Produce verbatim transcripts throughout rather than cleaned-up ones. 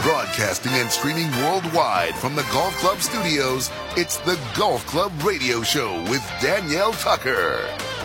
Broadcasting and streaming worldwide from the Golf Club studios, it's the Golf Club Radio Show with Danielle Tucker.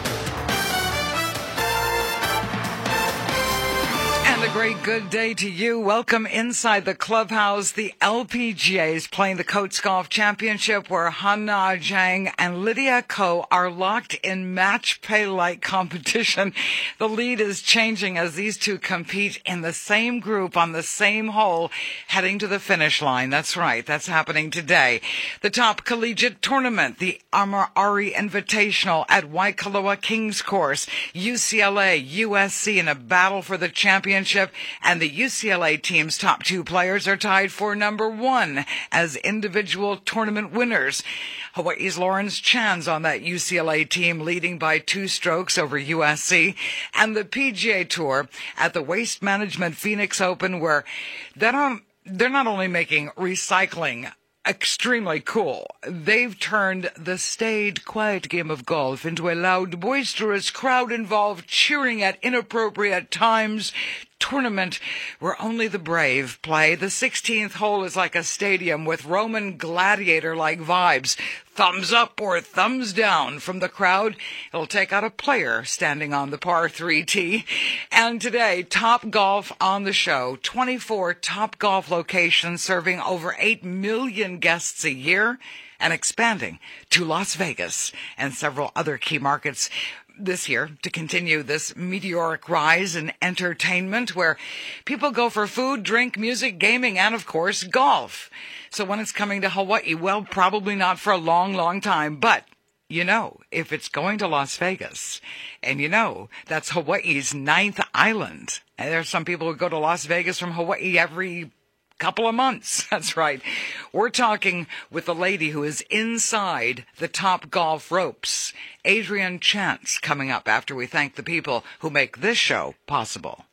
A great good day to you. Welcome inside the clubhouse. The L P G A is playing the Coates Golf Championship where Hannah Zhang and Lydia Ko are locked in match play-like competition. The lead is changing as these two compete in the same group on the same hole heading to the finish line. That's right. That's happening today. The top collegiate tournament, the Amar Ari Invitational at Waikoloa Kings Course, U C L A, U S C in a battle for the championship. And the U C L A team's top two players are tied for number one as individual tournament winners. Hawaii's Lawrence Chan's on that U C L A team, leading by two strokes over U S C. And the P G A Tour at the Waste Management Phoenix Open, where they're not, they're not only making recycling extremely cool, they've turned the staid, quiet game of golf into a loud, boisterous, crowd-involved, cheering at inappropriate times tournament where only the brave play. The sixteenth hole is like a stadium with Roman gladiator-like vibes. Thumbs up or thumbs down from the crowd. It'll take out a player standing on the par three tee. And today, Top Golf on the show. twenty-four Top Golf locations serving over eight million guests a year and expanding to Las Vegas and several other key markets this year to continue this meteoric rise in entertainment where people go for food, drink, music, gaming, and, of course, golf. So when it's coming to Hawaii, well, probably not for a long, long time, but you know, if it's going to Las Vegas, and you know, that's Hawaii's ninth island, and there are some people who go to Las Vegas from Hawaii every couple of months. That's right. We're talking with the lady who is inside the Top Golf ropes, Adrienne Chance, coming up after we thank the people who make this show possible.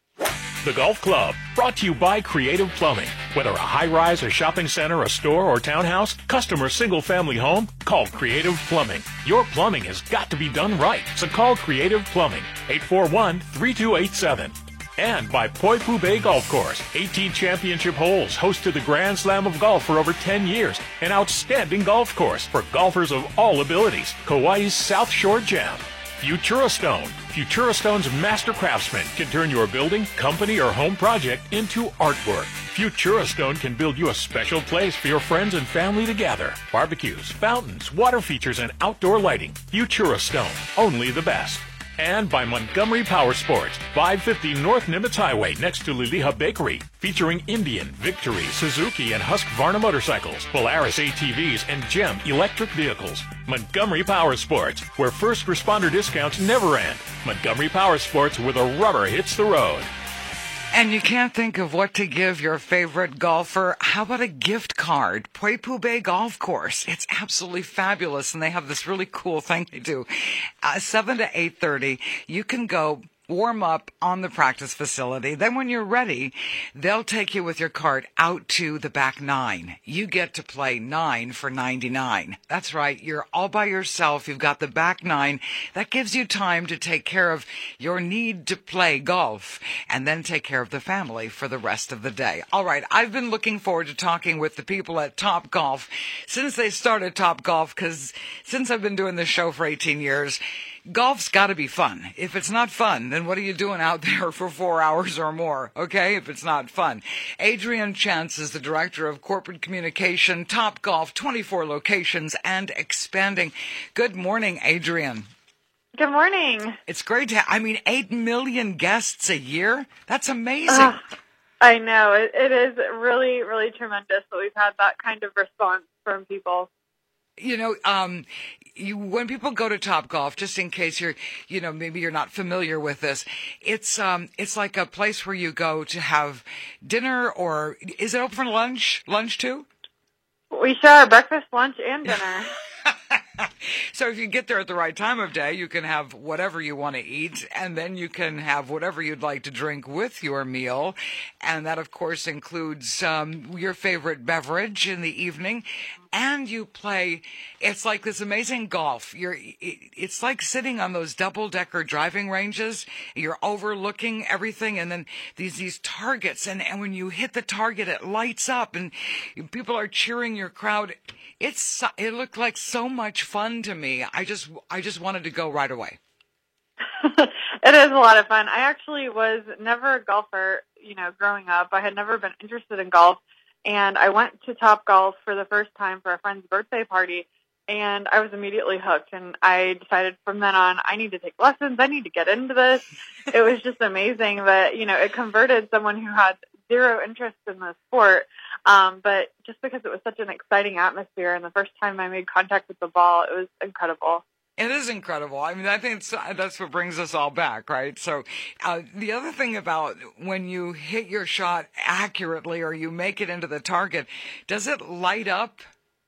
The Golf Club, brought to you by Creative Plumbing. Whether a high-rise, a shopping center, a store, or townhouse, custom or single-family home, call Creative Plumbing. Your plumbing has got to be done right, so call Creative Plumbing, eight four one, three two eight seven. And by Poipu Bay Golf Course, eighteen championship holes, hosted the Grand Slam of Golf for over ten years. An outstanding golf course for golfers of all abilities. Kauai's South Shore Gem. Futurostone. Futurastone's master craftsman can turn your building, company, or home project into artwork. Futurostone can build you a special place for your friends and family to gather. Barbecues, fountains, water features, and outdoor lighting. Futurostone. Only the best. And by Montgomery Power Sports, five fifty North Nimitz Highway next to Liliha Bakery, featuring Indian, Victory, Suzuki, and Husqvarna motorcycles, Polaris A T Vs, and GEM electric vehicles. Montgomery Power Sports, where first responder discounts never end. Montgomery Power Sports, where the rubber hits the road. And you can't think of what to give your favorite golfer. How about a gift card? Poipu Bay Golf Course. It's absolutely fabulous, and they have this really cool thing they do. Uh, seven to eight thirty, you can go warm up on the practice facility. Then when you're ready, they'll take you with your cart out to the back nine. You get to play nine for ninety-nine. That's right. You're all by yourself. You've got the back nine. That gives you time to take care of your need to play golf and then take care of the family for the rest of the day. All right. I've been looking forward to talking with the people at Top Golf since they started Top Golf, because since I've been doing this show for eighteen years, golf's got to be fun. If it's not fun, then what are you doing out there for four hours or more, okay, if it's not fun? Adrienne Chance is the Director of Corporate Communication, Top Golf, twenty-four locations and expanding. Good morning, Adrienne. Good morning. It's great to have, I mean, eight million guests a year? That's amazing. Uh, I know. It, it is really, really tremendous that we've had that kind of response from people. You know, um, you, when people go to Top Golf, just in case you're, you know, maybe you're not familiar with this, it's, um, it's like a place where you go to have dinner, or is it open for lunch, lunch too? We share breakfast, lunch, and dinner. So if you get there at the right time of day, you can have whatever you want to eat, and then you can have whatever you'd like to drink with your meal. And that, of course, includes um, your favorite beverage in the evening. and you play. It's like this amazing golf. You're. It's like sitting on those double-decker driving ranges. You're overlooking everything, and then these these targets, and and when you hit the target, it lights up, and people are cheering your crowd. It's it looked like so much fun to me. I just I just wanted to go right away. It is a lot of fun. I actually was never a golfer, you know, growing up. I had never been interested in golf, and I went to Topgolf for the first time for a friend's birthday party, and I was immediately hooked, and I decided from then on, I need to take lessons. I need to get into this. It was just amazing that, you know, it converted someone who had zero interest in the sport, um, but just because it was such an exciting atmosphere, and the first time I made contact with the ball, it was incredible. It is incredible. I mean, I think it's, that's what brings us all back, right? So uh, the other thing about when you hit your shot accurately or you make it into the target, does it light up?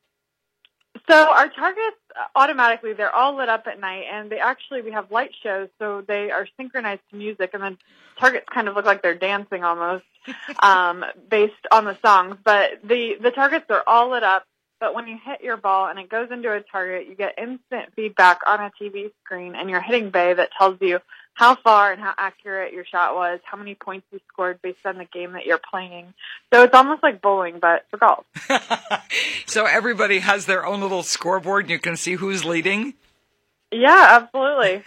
So our targets automatically, they're all lit up at night, and they actually, we have light shows, so they are synchronized to music, and then targets kind of look like they're dancing almost um, based on the songs. But the, the targets are all lit up. But when you hit your ball and it goes into a target, you get instant feedback on a T V screen and your hitting bay that tells you how far and how accurate your shot was, how many points you scored based on the game that you're playing. So it's almost like bowling, but for golf. So everybody has their own little scoreboard and you can see who's leading? Yeah, absolutely.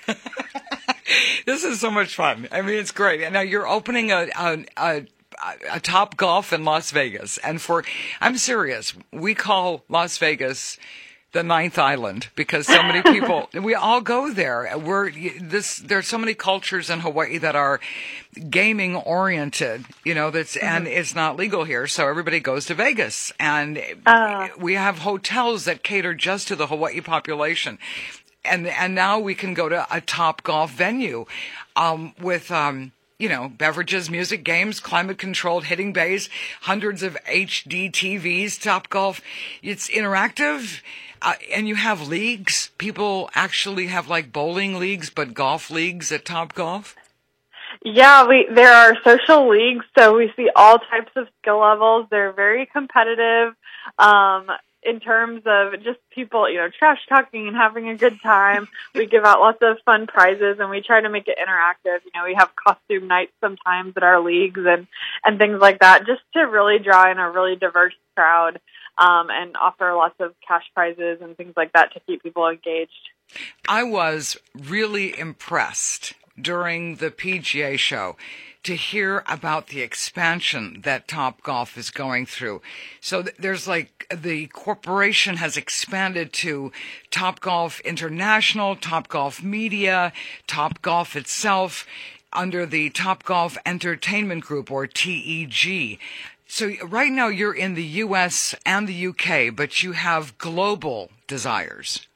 This is so much fun. I mean, it's great. And now you're opening a, a, a a Topgolf in Las Vegas. And for, I'm serious, we call Las Vegas the ninth island because so many people, we all go there. We're this, there's so many cultures in Hawaii that are gaming oriented, you know, that's, mm-hmm. and it's not legal here. So everybody goes to Vegas, and uh. we have hotels that cater just to the Hawaii population. And, and now we can go to a Topgolf venue, um, with, um, you know, beverages, music, games, climate-controlled hitting bays, hundreds of H D T Vs, Topgolf. It's interactive, uh, and you have leagues. People actually have, like, bowling leagues, but golf leagues at Topgolf. Yeah, we there are social leagues, so we see all types of skill levels. They're very competitive. Um in terms of just people, you know, trash talking and having a good time. We give out lots of fun prizes, and we try to make it interactive. You know, we have costume nights sometimes at our leagues and, and things like that, just to really draw in a really diverse crowd, um, and offer lots of cash prizes and things like that to keep people engaged. I was really impressed during the P G A show to hear about the expansion that Topgolf is going through. So th- there's like the corporation has expanded to Topgolf International, Topgolf Media, Topgolf itself under the Topgolf Entertainment Group, or T E G. So right now you're in the U S and the U K, but you have global desires.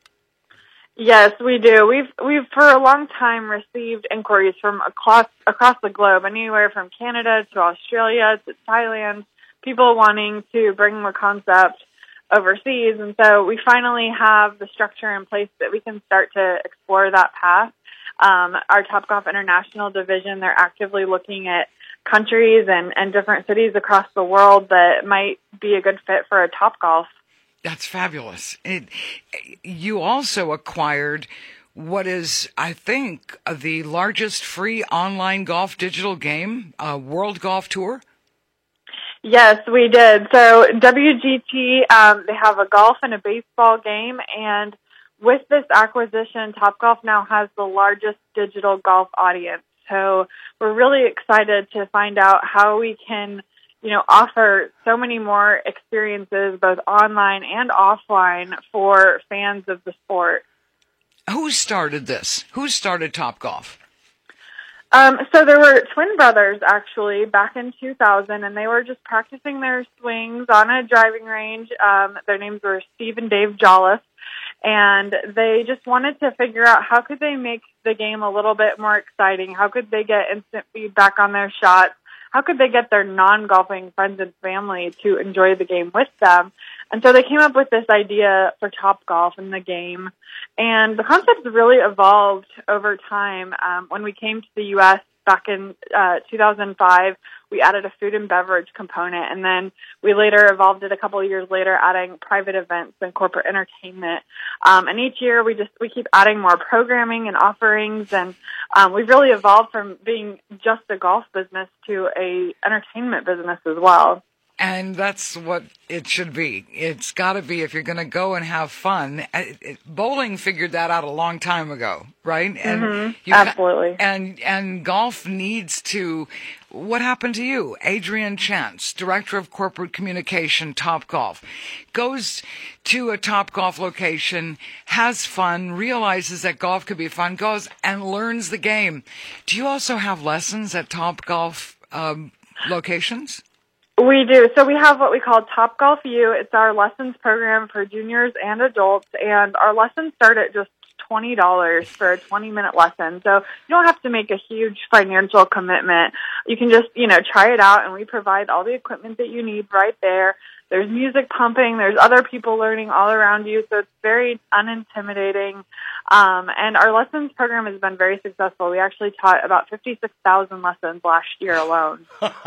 Yes, we do. We've we've for a long time received inquiries from across across the globe, anywhere from Canada to Australia to Thailand, people wanting to bring the concept overseas. And so we finally have the structure in place that we can start to explore that path. Um, our Topgolf International division, they're actively looking at countries and, and different cities across the world that might be a good fit for a Topgolf. That's fabulous. It, you also acquired what is, I think, the largest free online golf digital game, uh, World Golf Tour. Yes, we did. So W G T, um, they have a golf and a baseball game, and with this acquisition, Topgolf now has the largest digital golf audience. So we're really excited to find out how we can, you know, offer so many more experiences, both online and offline, for fans of the sport. Who started this? Who started Topgolf? Um, so there were twin brothers, actually, back in two thousand, and they were just practicing their swings on a driving range. Um, their names were Steve and Dave Jolliffe, and they just wanted to figure out how could they make the game a little bit more exciting, how could they get instant feedback on their shots, how could they get their non-golfing friends and family to enjoy the game with them? And so they came up with this idea for Topgolf in the game. And the concept really evolved over time. Um, when we came to the U S back in uh, two thousand five. We added a food and beverage component, and then we later evolved it a couple of years later, adding private events and corporate entertainment. Um, and each year we just we keep adding more programming and offerings, and um, we've really evolved from being just a golf business to a entertainment business as well. And that's what it should be. It's got to be if you're going to go and have fun. It, it, bowling figured that out a long time ago, right? And Mm-hmm. you Absolutely. Ca- and and golf needs to. What happened to you? Adrienne Chance, Director of Corporate Communication, Topgolf, goes to a Topgolf location, has fun, realizes that golf could be fun, goes and learns the game. Do you also have lessons at Topgolf um, locations? We do. So we have what we call Topgolf U. It's our lessons program for juniors and adults, and our lessons start at just twenty dollars for a twenty-minute lesson. So you don't have to make a huge financial commitment. You can just, you know, try it out, and we provide all the equipment that you need right there. There's music pumping. There's other people learning all around you, so it's very unintimidating. Um, and our lessons program has been very successful. We actually taught about fifty-six thousand lessons last year alone.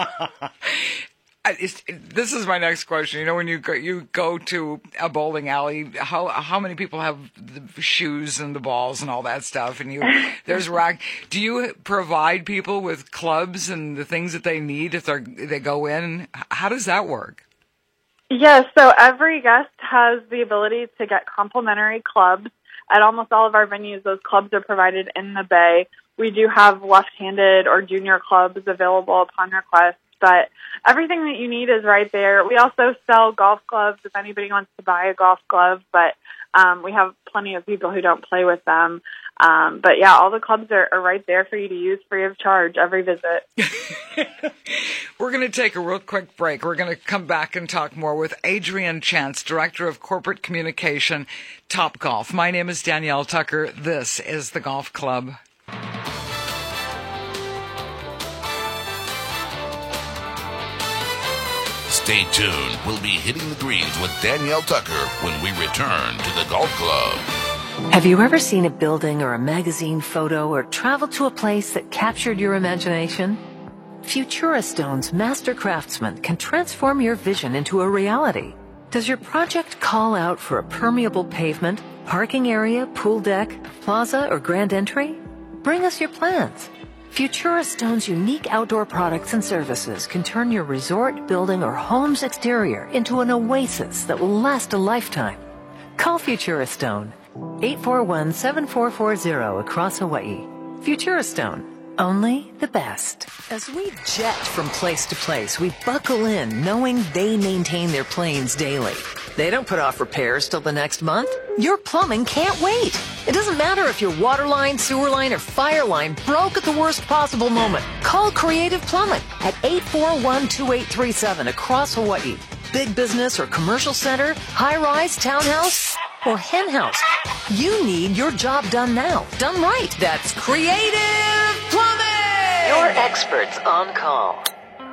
It's, this is my next question. You know, when you go, you go to a bowling alley, how how many people have the shoes and the balls and all that stuff? And you there's rack. Do you provide people with clubs and the things that they need if they they go in? How does that work? Yes, so every guest has the ability to get complimentary clubs. At almost all of our venues, those clubs are provided in the bay. We do have left-handed or junior clubs available upon request. But everything that you need is right there. We also sell golf gloves if anybody wants to buy a golf glove, but um, we have plenty of people who don't play with them. Um, but, yeah, all the clubs are, are right there for you to use free of charge every visit. We're going to take a real quick break. We're going to come back and talk more with Adrienne Chance, Director of Corporate Communication, Topgolf. My name is Danielle Tucker. This is The Golf Club. Stay tuned. We'll be hitting the greens with Danielle Tucker when we return to the Golf Club. Have you ever seen a building or a magazine photo or traveled to a place that captured your imagination? Futura Stone's master craftsman can transform your vision into a reality. Does your project call out for a permeable pavement, parking area, pool deck, plaza, or grand entry? Bring us your plans. Futura Stone's unique outdoor products and services can turn your resort, building, or home's exterior into an oasis that will last a lifetime. Call Futura Stone, eight four one, seven four four zero across Hawaii. Futura Stone, only the best. As we jet from place to place, we buckle in knowing they maintain their planes daily. They don't put off repairs till the next month. Your plumbing can't wait. It doesn't matter if your water line, sewer line, or fire line broke at the worst possible moment. Call Creative Plumbing at eight four one, two eight three seven across Hawaii. Big business or commercial center, high-rise, townhouse, or hen house. You need your job done now. Done right. That's Creative Plumbing! Your experts on call.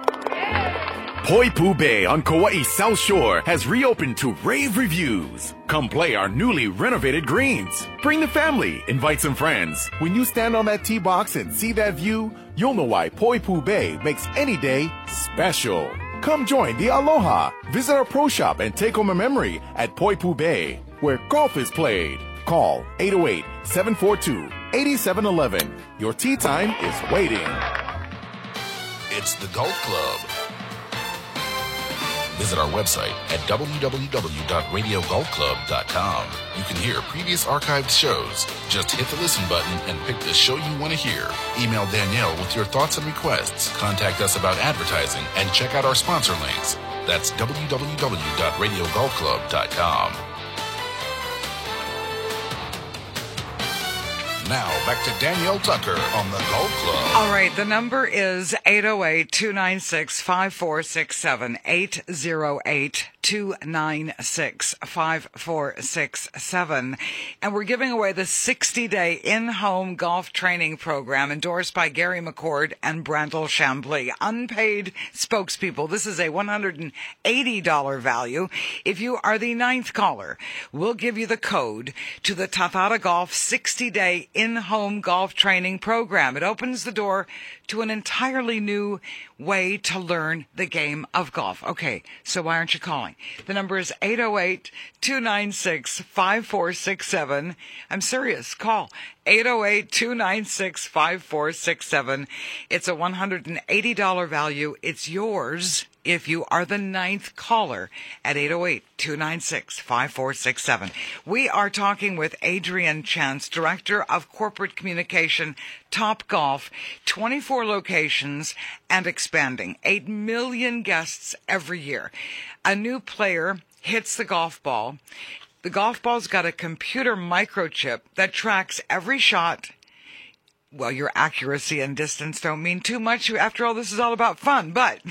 Poipu Bay on Kauai's South Shore has reopened to rave reviews. Come play our newly renovated greens. Bring the family, invite some friends. When you stand on that tee box and see that view, you'll know why Poipu Bay makes any day special. Come join the Aloha. Visit our pro shop and take home a memory at Poipu Bay, where golf is played. Call eight oh eight, seven four two, eight seven one one. Your tee time is waiting. It's the Golf Club. Visit our website at w w w dot radio golf club dot com. You can hear previous archived shows. Just hit the listen button and pick the show you want to hear. Email Danielle with your thoughts and requests. Contact us about advertising and check out our sponsor links. That's w w w dot radio golf club dot com. Now, back to Danielle Tucker on the Golf Club. All right, the number is eight oh eight, two nine six, five four six seven, eight oh eight, two nine six, five four six seven. And we're giving away the sixty-day in-home golf training program endorsed by Gary McCord and Brandel Chambly, unpaid spokespeople. This is a one hundred eighty dollars value. If you are the ninth caller, we'll give you the code to the Tathata Golf sixty-day in-home golf training program. It opens the door to an entirely new way to learn the game of golf. Okay, so why aren't you calling? The number is eight oh eight, two nine six, five four six seven. I'm serious. Call eight oh eight, two nine six, five four six seven. It's a one hundred eighty dollars value. It's yours if you are the ninth caller at eight oh eight, two nine six, five four six seven. We are talking with Adrienne Chance, Director of Corporate Communication, Topgolf, twenty-four locations and expanding, eight million guests every year. A new player hits the golf ball. The golf ball's got a computer microchip that tracks every shot. Well, your accuracy and distance don't mean too much. After all, this is all about fun. But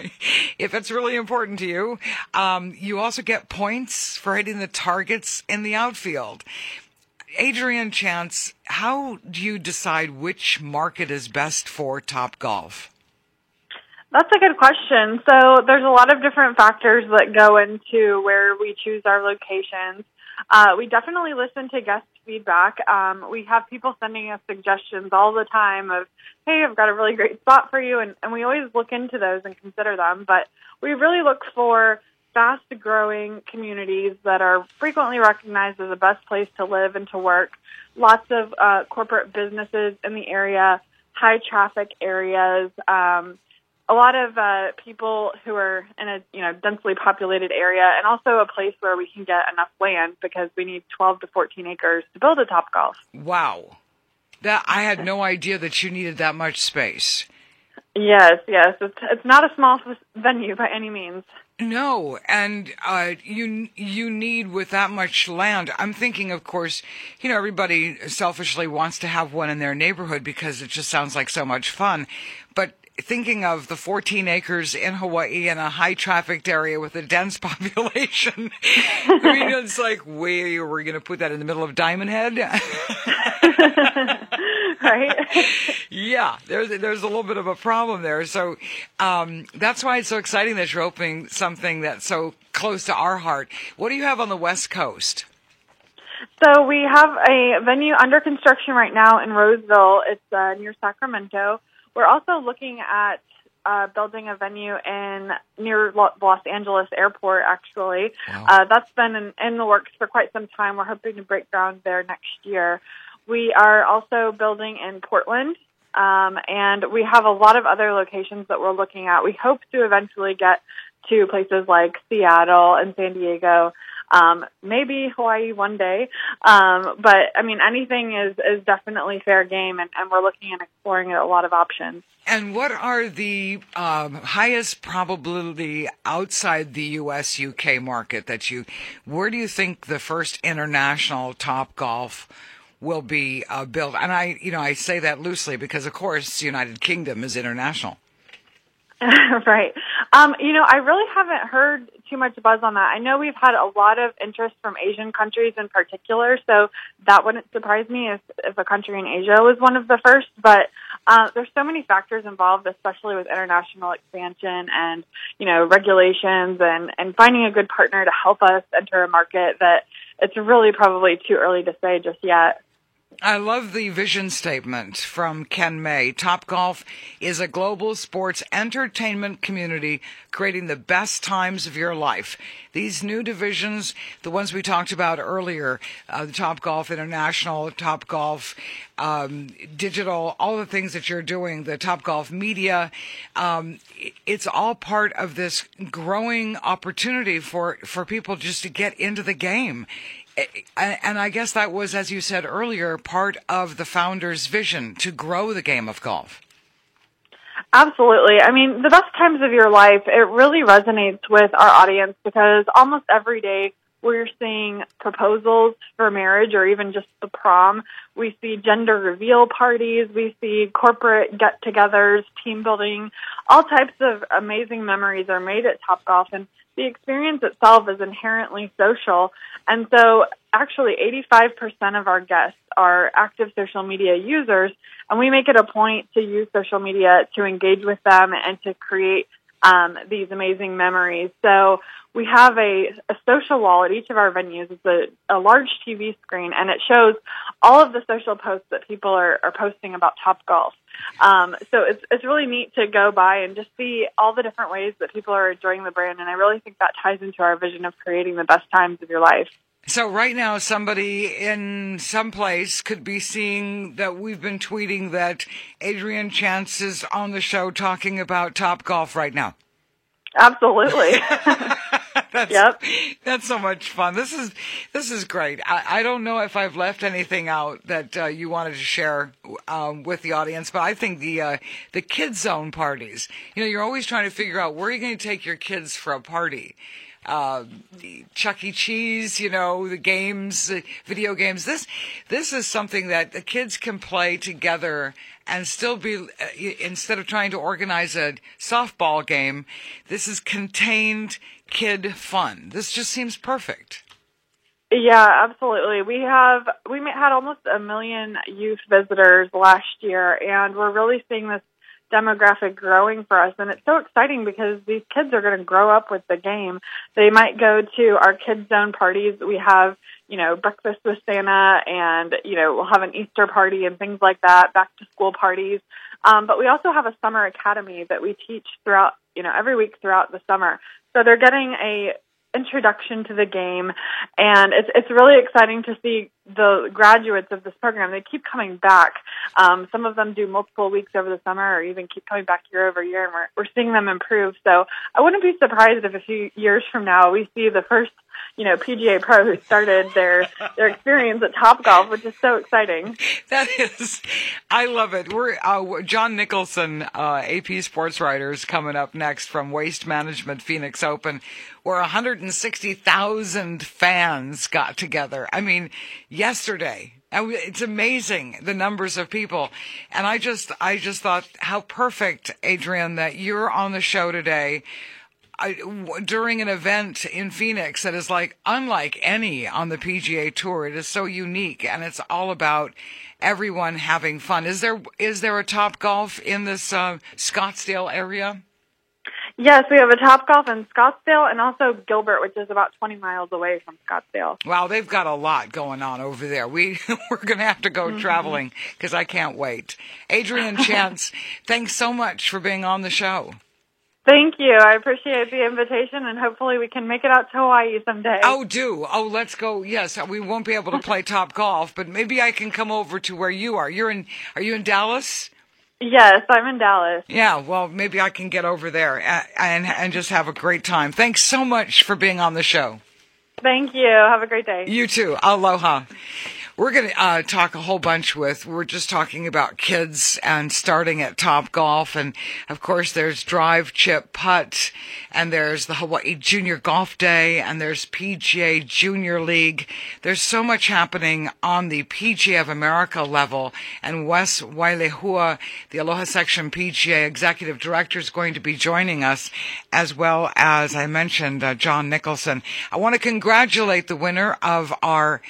if it's really important to you, um, you also get points for hitting the targets in the outfield. Adrienne Chance, how do you decide which market is best for Topgolf? That's a good question. So there's a lot of different factors that go into where we choose our locations. Uh, we definitely listen to guest feedback. Um, we have people sending us suggestions all the time of, hey, I've got a really great spot for you, and, and we always look into those and consider them. But we really look for fast-growing communities that are frequently recognized as the best place to live and to work, lots of uh, corporate businesses in the area, high-traffic areas, um, a lot of uh, people who are in a you know densely populated area, and also a place where we can get enough land because we need twelve to fourteen acres to build a Topgolf. Wow. That I had no idea that you needed that much space. Yes, yes. It's, it's not a small venue by any means. No, and uh, you you need with that much land. I'm thinking, of course, you know, everybody selfishly wants to have one in their neighborhood because it just sounds like so much fun. But thinking of the fourteen acres in Hawaii in a high-trafficked area with a dense population, I mean, it's like, we we're going to put that in the middle of Diamond Head? Right? Yeah, there's there's a little bit of a problem there. So um, that's why it's so exciting that you're opening something that's so close to our heart. What do you have on the West Coast? So we have a venue under construction right now in Roseville. It's uh, near Sacramento. We're also looking at uh, building a venue in near Los Angeles Airport, actually. Wow. Uh, that's been in, in the works for quite some time. We're hoping to break ground there next year. We are also building in Portland, um, and we have a lot of other locations that we're looking at. We hope to eventually get to places like Seattle and San Diego, um, maybe Hawaii one day. Um, but, I mean, anything is, is definitely fair game, and, and we're looking and exploring a lot of options. And what are the um, highest probability outside the U S U K market that you, where do you think the first international Topgolf will be uh, built? And I, you know, I say that loosely because, of course, United Kingdom is international. Right. Um, you know, I really haven't heard too much buzz on that. I know we've had a lot of interest from Asian countries in particular, so that wouldn't surprise me if, if a country in Asia was one of the first. But uh, there's so many factors involved, especially with international expansion and, you know, regulations and, and finding a good partner to help us enter a market, that it's really probably too early to say just yet. I love the vision statement from Ken May. Topgolf is a global sports entertainment community creating the best times of your life. These new divisions, the ones we talked about earlier, uh, the Topgolf International, Topgolf um, Digital, all the things that you're doing, the Topgolf Media, um, it's all part of this growing opportunity for, for people just to get into the game. And I guess that was, as you said earlier, part of the founder's vision to grow the game of golf. Absolutely. I mean, the best times of your life, it really resonates with our audience because almost every day we're seeing proposals for marriage or even just the prom. We see gender reveal parties. We see corporate get-togethers, team building. All types of amazing memories are made at Topgolf, and the experience itself is inherently social. And so actually eighty-five percent of our guests are active social media users, and we make it a point to use social media to engage with them and to create um, these amazing memories. So we have a, a social wall at each of our venues. It's a, a large T V screen, and it shows all of the social posts that people are, are posting about Topgolf. Um, so it's it's really neat to go by and just see all the different ways that people are enjoying the brand, and I really think that ties into our vision of creating the best times of your life. So right now, somebody in some place could be seeing that we've been tweeting that Adrienne Chance is on the show talking about Topgolf right now. Absolutely. That's, yep. That's so much fun. This is this is great. I, I don't know if I've left anything out that uh, you wanted to share um, with the audience, but I think the uh, the kids zone parties. You know, you're always trying to figure out where you're going to take your kids for a party. Uh, Chuck E. Cheese, you know, the games, uh, video games. This, this is something that the kids can play together and still be, uh, instead of trying to organize a softball game, this is contained kid fun. This just seems perfect. Yeah, absolutely. We have, we had almost a million youth visitors last year, and we're really seeing this demographic growing for us, and it's so exciting because these kids are going to grow up with the game. They might go to our kids zone parties. We have, you know, breakfast with Santa, and, you know, we'll have an Easter party and things like that, back to school parties. Um, but we also have a summer academy that we teach throughout, you know, every week throughout the summer. So they're getting a introduction to the game, and it's it's really exciting to see the graduates of this program. They keep coming back. Um, some of them do multiple weeks over the summer, or even keep coming back year over year, and we're we're seeing them improve. So I wouldn't be surprised if a few years from now we see the first, you know, P G A pro who started their their experience at Topgolf, which is so exciting. That is, I love it. We're uh, John Nicholson, uh, A P Sports Writer, is coming up next from Waste Management Phoenix Open, where one hundred sixty thousand fans got together. I mean, yesterday. It's amazing, the numbers of people. And I just, I just thought how perfect, Adrienne, that you're on the show today. I, w- during an event in Phoenix that is like unlike any on the P G A Tour. It is so unique, and it's all about everyone having fun. Is there is there a Topgolf in this uh, Scottsdale area? Yes, we have a Topgolf in Scottsdale and also Gilbert, which is about twenty miles away from Scottsdale. Wow, they've got a lot going on over there. We, we're going to have to go mm-hmm. traveling because I can't wait. Adrienne Chance, thanks so much for being on the show. Thank you. I appreciate the invitation, and hopefully we can make it out to Hawaii someday. Oh, do. Oh, let's go. Yes, we won't be able to play Topgolf, but maybe I can come over to where you are. You're in, are you in Dallas? Yes, I'm in Dallas. Yeah, well, maybe I can get over there and, and just have a great time. Thanks so much for being on the show. Thank you. Have a great day. You too. Aloha. We're going to uh, talk a whole bunch with, we're just talking about kids and starting at Topgolf. And, of course, there's Drive, Chip, Putt, and there's the Hawaii Junior Golf Day, and there's P G A Junior League. There's so much happening on the P G A of America level. And Wes Wailehua, the Aloha Section P G A Executive Director, is going to be joining us, as well as, I mentioned, uh, John Nicholson. I want to congratulate the winner of our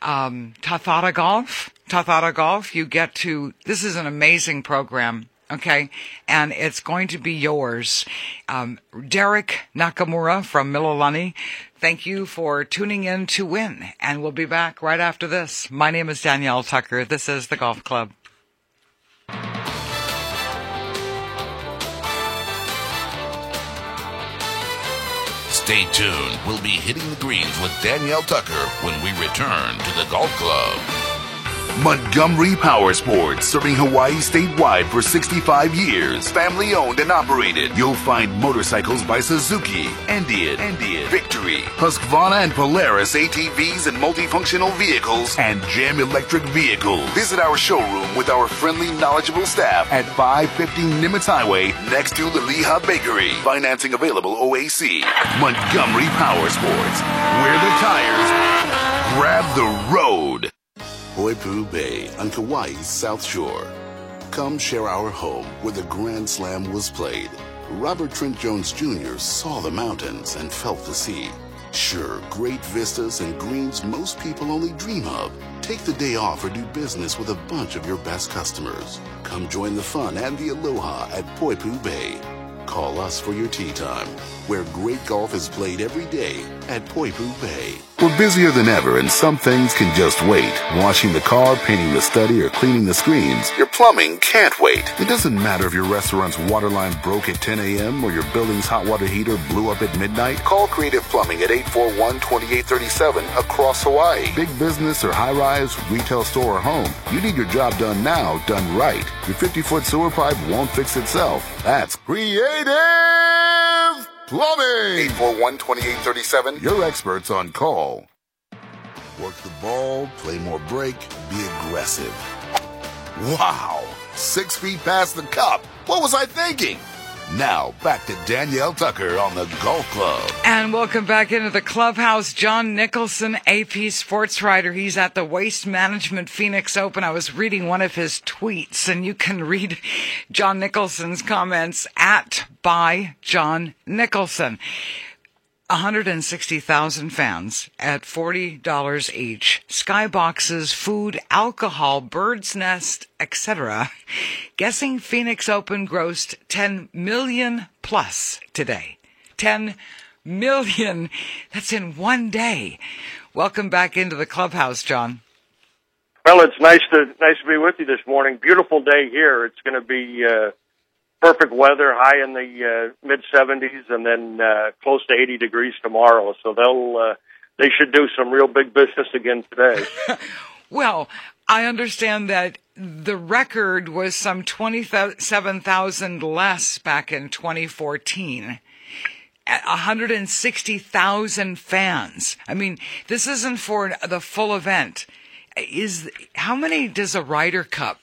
um Tathata Golf. Tathata Golf, you get to, this is an amazing program, okay? And it's going to be yours. Um, Derek Nakamura from Mililani, thank you for tuning in to win. And we'll be back right after this. My name is Danielle Tucker. This is the Golf Club. Stay tuned. We'll be hitting the greens with Danielle Tucker when we return to the Golf Club. Montgomery Power Sports, serving Hawaii statewide for sixty-five years. Family owned and operated. You'll find motorcycles by Suzuki, Indian, Indian, Victory, Husqvarna and Polaris A T Vs and multifunctional vehicles, and Gem electric vehicles. Visit our showroom with our friendly, knowledgeable staff at five fifty Nimitz Highway, next to the Leha Bakery. Financing available O A C. Montgomery Power Sports, where the tires grab the road. Poipu Bay on Kauai's South Shore. Come share our home where the Grand Slam was played. Robert Trent Jones Junior saw the mountains and felt the sea. Sure, great vistas and greens most people only dream of. Take the day off or do business with a bunch of your best customers. Come join the fun and the aloha at Poipu Bay. call us for your tee time, where great golf is played every day at Poipu Bay. We're busier than ever, and some things can just wait. Washing the car, painting the study, or cleaning the screens. Your plumbing can't wait. It doesn't matter if your restaurant's water line broke at ten a.m. or your building's hot water heater blew up at midnight. Call Creative Plumbing at eight four one, two eight three seven across Hawaii. Big business or high-rise, retail store or home. You need your job done now, done right. Your fifty-foot sewer pipe won't fix itself. That's Creative Plumbing. eight four one, two eight three seven. Your experts on call. Work the ball, play more break, be aggressive. Wow! Six feet past the cup. What was I thinking? Now, back to Danielle Tucker on the Golf Club. And welcome back into the clubhouse. John Nicholson, A P sports writer. He's at the Waste Management Phoenix Open. I was reading one of his tweets, and you can read John Nicholson's comments at by John Nicholson. one hundred sixty thousand fans at forty dollars each. Skyboxes, food, alcohol, bird's nest, et cetera. Guessing Phoenix Open grossed ten million plus today. ten million. That's in one day. Welcome back into the clubhouse, John. Well, it's nice to nice to be with you this morning. Beautiful day here. It's going to be uh, perfect weather, high in the uh, mid seventies, and then uh, close to eighty degrees tomorrow. So they'll uh, they should do some real big business again today. Well, I understand that the record was some twenty-seven thousand less back in twenty fourteen. one hundred sixty thousand fans. I mean, this isn't for the full event. Is how many does a Ryder Cup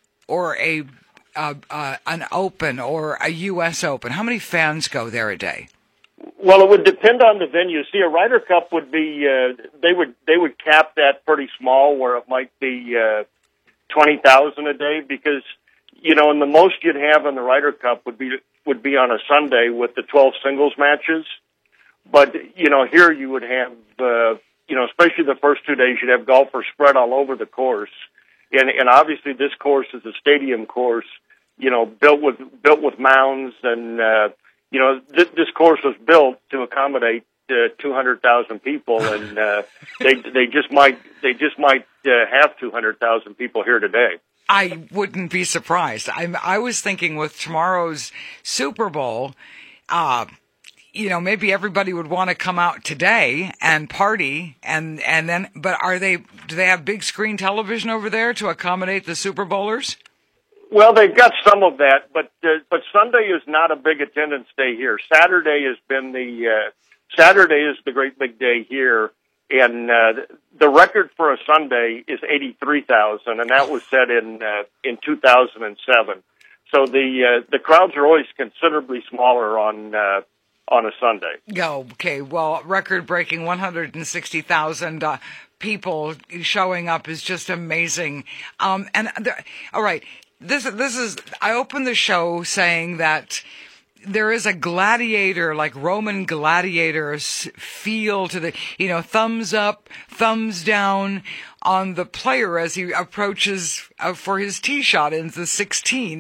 or a uh, uh, an Open or a U S Open? How many fans go there a day? Well, it would depend on the venue. See, a Ryder Cup would be uh, they would they would cap that pretty small, where it might be uh, twenty thousand a day, because you know, and the most you'd have in the Ryder Cup would be would be on a Sunday with the twelve singles matches. But you know, here you would have uh, you know, especially the first two days, you'd have golfers spread all over the course, and and obviously this course is a stadium course, you know, built with built with mounds, and uh, you know, this, this course was built to accommodate uh, two hundred thousand people, and uh, they they just might they just might uh, have two hundred thousand people here today. I wouldn't be surprised. I I was thinking with tomorrow's Super Bowl, uh, you know, maybe everybody would want to come out today and party, and and then. But are they? Do they have big screen television over there to accommodate the Super Bowlers? Well, they've got some of that, but uh, but Sunday is not a big attendance day here. Saturday has been the uh, Saturday is the great big day here, and uh, the record for a Sunday is eighty-three thousand, and that was set in uh, in two thousand seven. So the uh, the crowds are always considerably smaller on uh, on a Sunday. Oh, okay. Well, record-breaking one hundred sixty thousand uh, people showing up is just amazing. Um, and there, all right. This this is. I opened the show saying that there is a gladiator, like Roman gladiators, feel to the, you know, thumbs up, thumbs down on the player as he approaches uh, for his tee shot in the sixteen.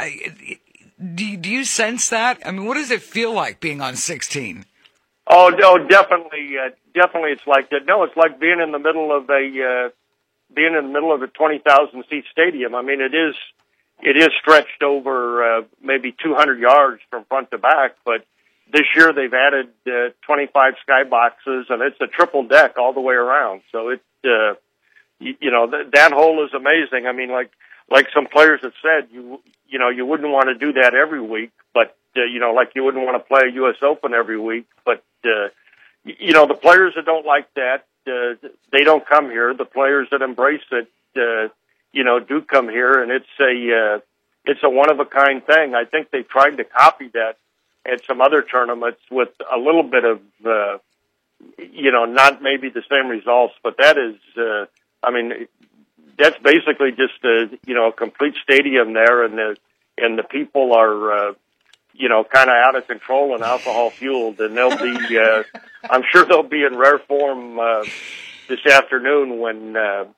Do do you sense that? I mean, what does it feel like being on sixteen? Oh, no, definitely, uh, definitely, it's like that. No, it's like being in the middle of a uh, being in the middle of a twenty thousand seat stadium. I mean, it is. It is stretched over uh, maybe two hundred yards from front to back, but this year they've added uh, twenty-five skyboxes, and it's a triple deck all the way around. So it, uh, you, you know, th- that hole is amazing. I mean, like like some players have said, you you know, you wouldn't want to do that every week, but uh, you know, like you wouldn't want to play a U S Open every week. But uh, you know, the players that don't like that, uh, they don't come here. The players that embrace it, Uh, you know, do come here, and it's a uh, it's a one of a kind thing. I think they tried to copy that at some other tournaments with a little bit of, uh, you know, not maybe the same results, but that is, uh, I mean, that's basically just a, you know, a complete stadium there, and the and the people are, uh, you know, kind of out of control and alcohol fueled, and they'll be, uh, I'm sure they'll be in rare form uh, this afternoon when. Uh,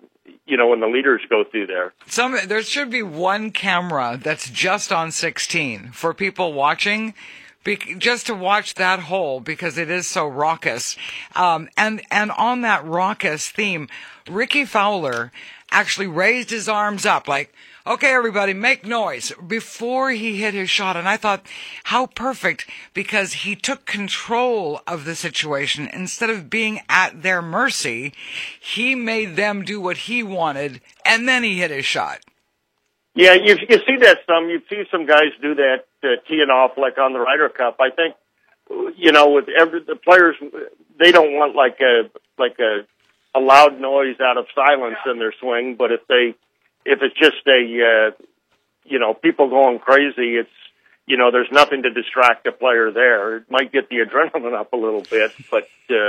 you know, when the leaders go through there. Some there should be one camera that's just on sixteen for people watching, be, just to watch that hole because it is so raucous. Um, and and on that raucous theme, Ricky Fowler actually raised his arms up like, okay, everybody, make noise before he hit his shot. And I thought, how perfect, because he took control of the situation. Instead of being at their mercy, he made them do what he wanted, and then he hit his shot. Yeah, you, you see that some. You see some guys do that, uh, teeing off like on the Ryder Cup. I think, you know, with every, the players, they don't want like a, like a, a loud noise out of silence in their swing, but if they, if it's just a, uh, you know, people going crazy, it's, you know, there's nothing to distract the player there. It might get the adrenaline up a little bit, but, uh,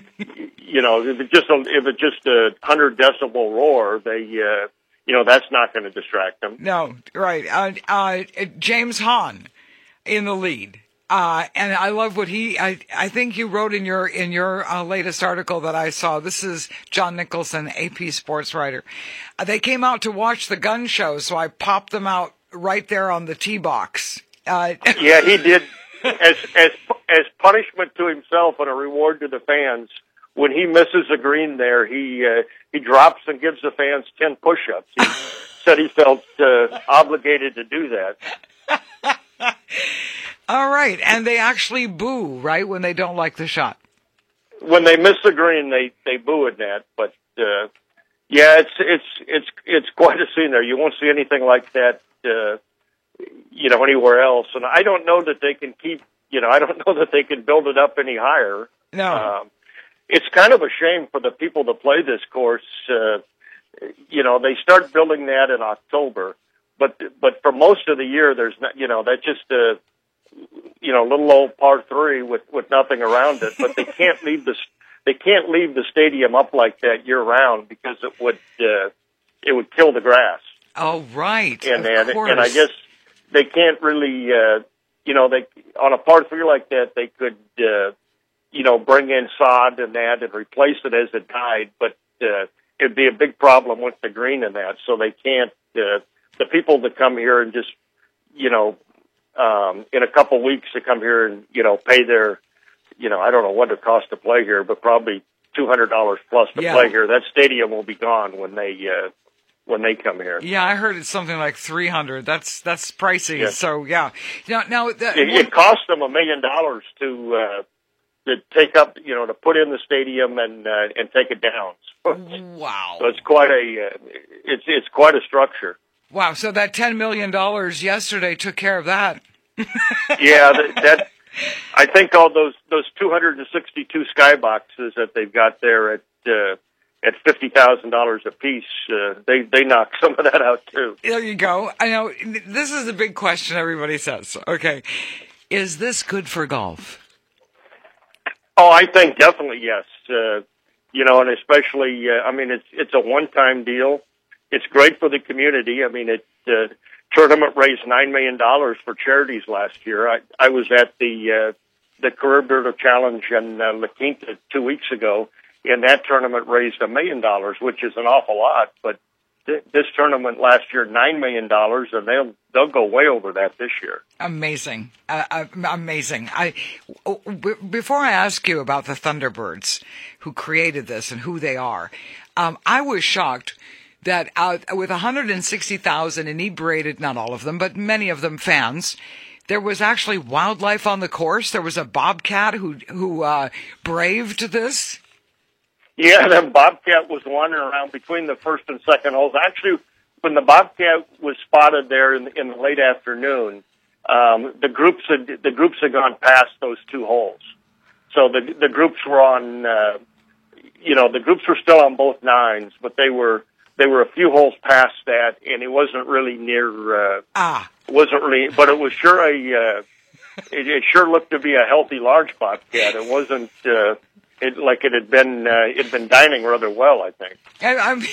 you know, if it's just a, if it's just a hundred decibel roar, they, uh, you know, that's not going to distract them. No, right. Uh, uh, James Hahn in the lead. Uh, and I love what he, I, I think you wrote in your, in your uh, latest article that I saw. This is John Nicholson, A P sports writer. Uh, they came out to watch the gun show, so I popped them out right there on the tee box. Uh, yeah, he did. As, as, as punishment to himself and a reward to the fans, when he misses a green there, he, uh, he drops and gives the fans ten push-ups. He said he felt, uh, obligated to do that. All right, and they actually boo, right, when they don't like the shot. When they miss the green, they they boo at that. But uh, yeah, it's it's it's it's quite a scene there. You won't see anything like that, uh, you know, anywhere else. And I don't know that they can keep, you know, I don't know that they can build it up any higher. No, um, it's kind of a shame for the people that play this course. Uh, you know, they start building that in October, but but for most of the year, there's not, you know, that's just a you know, little old par three with, with nothing around it, but they can't leave the, they can't leave the stadium up like that year round because it would, uh, it would kill the grass. Oh, right. And, of and, course. and I guess they can't really, uh, you know, they, on a par three like that, they could, uh, you know, bring in sod and that and replace it as it died, but, uh, it'd be a big problem with the green in that. So they can't, uh, the people that come here and just, you know, Um, in a couple of weeks to come here and, you know, pay their, you know, I don't know what it costs to play here, but probably two hundred dollars plus to yeah. play here. That stadium will be gone when they, uh, when they come here. Yeah, I heard it's something like three hundred. That's, that's pricey. Yeah. So yeah. Now, now the, it, it costs them a million dollars to, uh, to take up, you know, to put in the stadium and, uh, and take it down. Wow. So it's quite a, uh, it's, it's quite a structure. Wow, so that ten million dollars yesterday took care of that. Yeah, that, that I think all those those two hundred sixty-two skyboxes that they've got there at uh, at fifty thousand dollars a piece, uh, they they knock some of that out too. There you go. I know this is a big question. Everybody says, "Okay, is this good for golf?" Oh, I think definitely yes. Uh, you know, and especially, uh, I mean, it's it's a one-time deal. It's great for the community. I mean, it uh, tournament raised nine million dollars for charities last year. I, I was at the uh, the Career Builder Challenge in uh, La Quinta two weeks ago, and that tournament raised a million dollars, which is an awful lot. But th- this tournament last year, nine million dollars, and they'll they'll go way over that this year. Amazing, uh, uh, amazing. I b- before I ask you about the Thunderbirds, who created this and who they are, um, I was shocked that uh, with one hundred sixty thousand inebriated, not all of them, but many of them fans, there was actually wildlife on the course. There was a bobcat who who uh, braved this. Yeah, the bobcat was wandering around between the first and second holes. Actually, when the bobcat was spotted there in, in the late afternoon, um, the groups had the groups had gone past those two holes. So the the groups were on, uh, you know, the groups were still on both nines, but they were. They were a few holes past that, and it wasn't really near. Uh, ah, wasn't really, but it was sure a. Uh, it, it sure looked to be a healthy large bobcat. It wasn't uh, it like it had been. Uh, it had been dining rather well, I think. And I'm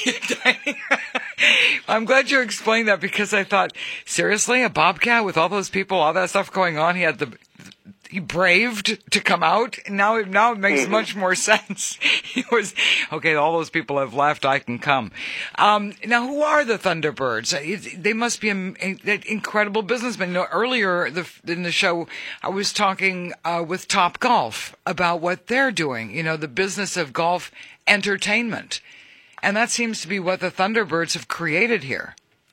I'm glad you explained that because I thought seriously a bobcat with all those people, all that stuff going on. He had the he braved to come out. Now, it, now it makes Mm-hmm. much more sense. He was, okay, all those people have left, I can come. Um, now, who are the Thunderbirds? It, they must be an incredible businessmen. You know, earlier the, in the show, I was talking uh, with Top Golf about what they're doing, you know, the business of golf entertainment. And that seems to be what the Thunderbirds have created here.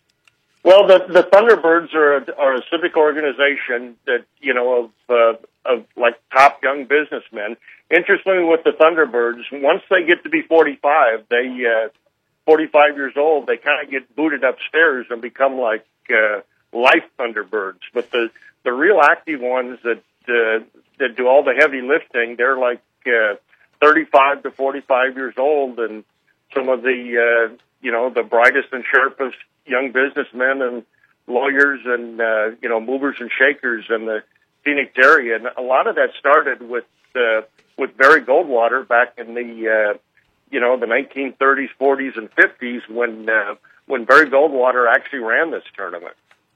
Well, the the Thunderbirds are a, are a civic organization that, you know, of uh, of like top young businessmen. Interestingly, with the Thunderbirds, once they get to be forty-five, they uh, forty-five years old, they kind of get booted upstairs and become like uh, life Thunderbirds. But the the real active ones that uh, that do all the heavy lifting, they're like uh, thirty-five to forty-five years old, and some of the uh, you know the brightest and sharpest young businessmen and lawyers and, uh, you know, movers and shakers in the Phoenix area. And a lot of that started with, uh, with Barry Goldwater back in the, uh, you know, the nineteen thirties, forties, and fifties when, uh, when Barry Goldwater actually ran this tournament.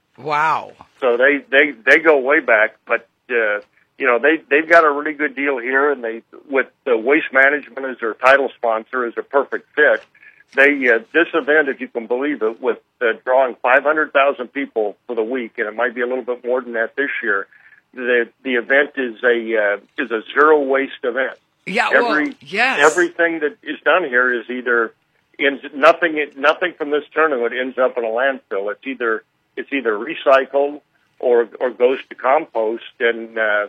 Wow. So they, they, they go way back, but, uh, you know, they, they've got a really good deal here, and they, with the Waste Management as their title sponsor, is a perfect fit. They uh, this event, if you can believe it, with uh, drawing five hundred thousand people for the week, and it might be a little bit more than that this year. The the event is a uh, is a zero waste event. Yeah, Every, well, yes. Everything that is done here is either ends nothing nothing from this tournament ends up in a landfill. It's either it's either recycled or or goes to compost, and uh,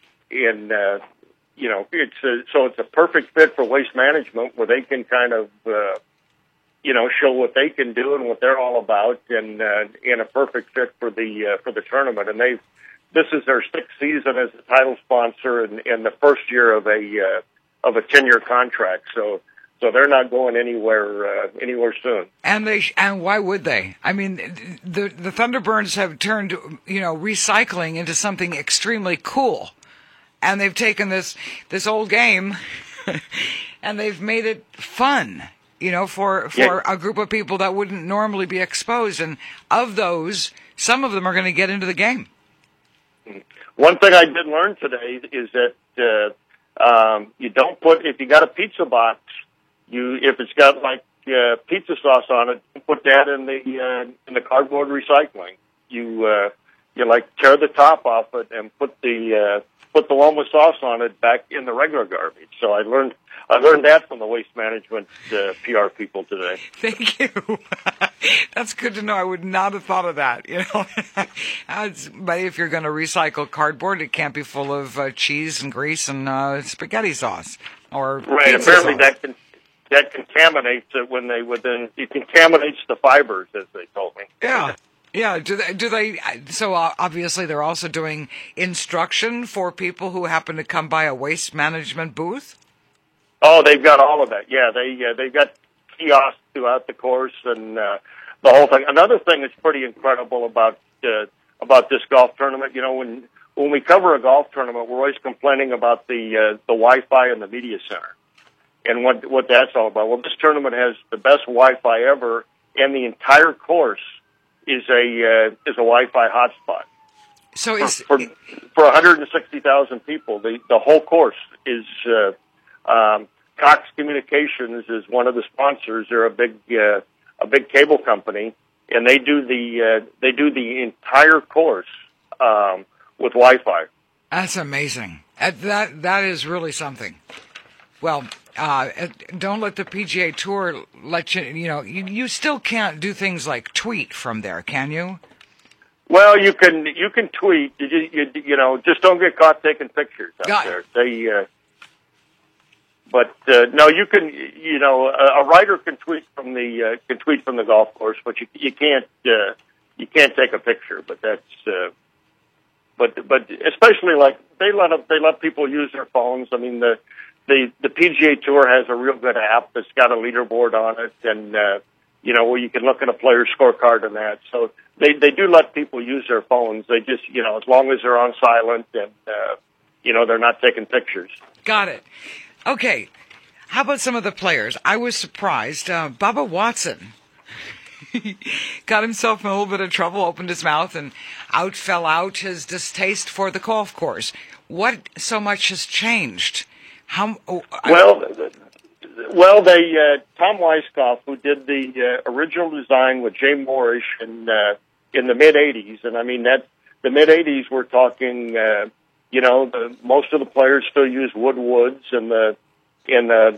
and uh, you know it's a, so it's a perfect fit for Waste Management, where they can kind of uh, you know, show what they can do and what they're all about, and uh, and a perfect fit for the uh, for the tournament. And they, this is their sixth season as a title sponsor, and, and the first year of a uh, of a ten year contract. So so they're not going anywhere uh, anywhere soon. And they and why would they? I mean, the the Thunderbirds have turned, you know, recycling into something extremely cool, and they've taken this this old game and they've made it fun. You know, for for Yeah. a group of people that wouldn't normally be exposed. And of those, some of them are going to get into the game. One thing I did learn today is that uh, um, you don't put, if you got a pizza box, you if it's got like uh, pizza sauce on it, don't put that in the uh, in the cardboard recycling. You uh, you like tear the top off it and put the uh, put the one with sauce on it back in the regular garbage. So I learned. I learned that from the Waste Management uh, P R people today. Thank you. That's good to know. I would not have thought of that. You know, but if you're going to recycle cardboard, it can't be full of uh, cheese and grease and uh, spaghetti sauce or right. pizza Apparently, sauce. that can, that contaminates it when they within it contaminates the fibers, as they told me. Yeah. Yeah, do they, do they, so uh, obviously they're also doing instruction for people who happen to come by a Waste Management booth? Oh, they've got all of that. Yeah, they uh, they've got kiosks throughout the course and uh, the whole thing. Another thing that's pretty incredible about uh, about this golf tournament, you know, when when we cover a golf tournament, we're always complaining about the uh, the Wi-Fi in the media center and what what that's all about. Well, this tournament has the best Wi-Fi ever, and the entire course is a uh, is a Wi-Fi hotspot. So is for for, for one hundred sixty thousand people. The the whole course is. Uh, Um, Cox Communications is one of the sponsors. They're a big, uh, a big cable company, and they do the uh, they do the entire course um, with Wi-Fi. That's amazing. Uh, That that is really something. Well, uh, don't let the P G A Tour let you. You know, you, you still can't do things like tweet from there, can you? Well, you can you can tweet. You, you, you know, just don't get caught taking pictures out Got there. it. They. Uh, But uh, no, you can. You know, a, a writer can tweet from the uh, can tweet from the golf course, but you you can't uh, you can't take a picture. But that's uh, but but especially like they let they let people use their phones. I mean, the the the P G A Tour has a real good app that's got a leaderboard on it, and uh, you know where you can look at a player's scorecard and that. So they they do let people use their phones. They just you know as long as they're on silent and uh, you know they're not taking pictures. Got it. Okay, how about some of the players? I was surprised. Uh, Bubba Watson got himself in a little bit of trouble, opened his mouth, and out fell out his distaste for the golf course. what so much has changed? How oh, well, well, they uh, Tom Weiskopf, who did the uh, original design with Jay Moorish in uh, in the mid eighties, and I mean that the mid eighties, we're talking, uh, you know, the, most of the players still use wood woods, and the and the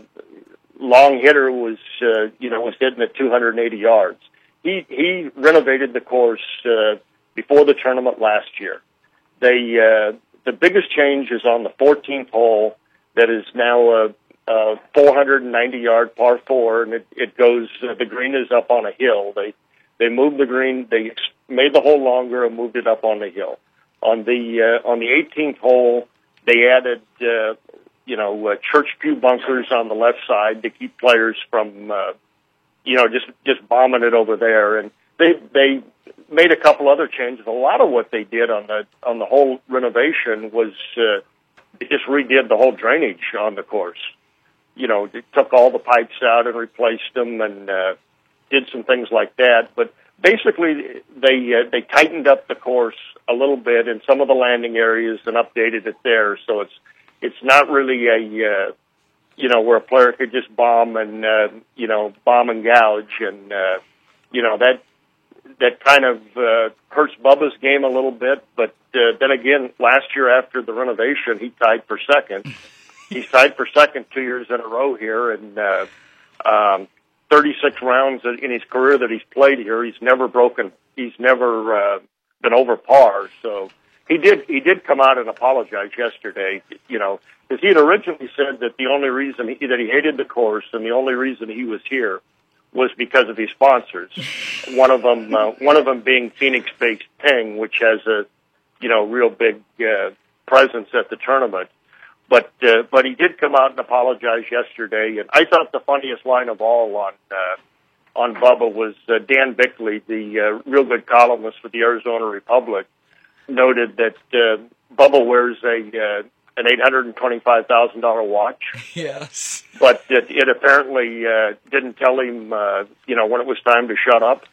long hitter was uh, you know was hitting at two hundred eighty yards. He he renovated the course uh, before the tournament last year. They uh, the biggest change is on the fourteenth hole. That is now a, a four hundred ninety yard par four, and it, it goes. Uh, the green is up on a hill. They they moved the green. They made the hole longer and moved it up on the hill. On the uh, on the eighteenth hole, they added uh, you know uh, church pew bunkers on the left side to keep players from uh, you know just just bombing it over there. And they they made a couple other changes. A lot of what they did on the on the whole renovation was. Uh, They just redid the whole drainage on the course. You know, they took all the pipes out and replaced them, and uh, did some things like that. But basically, they uh, they tightened up the course a little bit in some of the landing areas and updated it there. So it's it's not really a uh, you know where a player could just bomb and uh, you know bomb and gouge, and uh, you know that that kind of uh, hurts Bubba's game a little bit. But uh, then again, last year after the renovation, he tied for second. He's tied for second two years in a row here, and uh, um, thirty-six rounds in his career that he's played here, he's never broken. He's never uh, been over par. So he did. He did come out and apologize yesterday. You know, because he had originally said that the only reason he, that he hated the course and the only reason he was here was because of his sponsors. One of them, uh, one of them being Phoenix-based Ping, which has a, you know, real big uh, presence at the tournament. But uh, but he did come out and apologize yesterday. And I thought the funniest line of all on uh, on Bubba was uh, Dan Bickley, the uh, real good columnist for the Arizona Republic, noted that uh, Bubba wears a uh, an eight hundred twenty-five thousand dollars watch. Yes. But it, it apparently uh, didn't tell him, uh, you know, when it was time to shut up.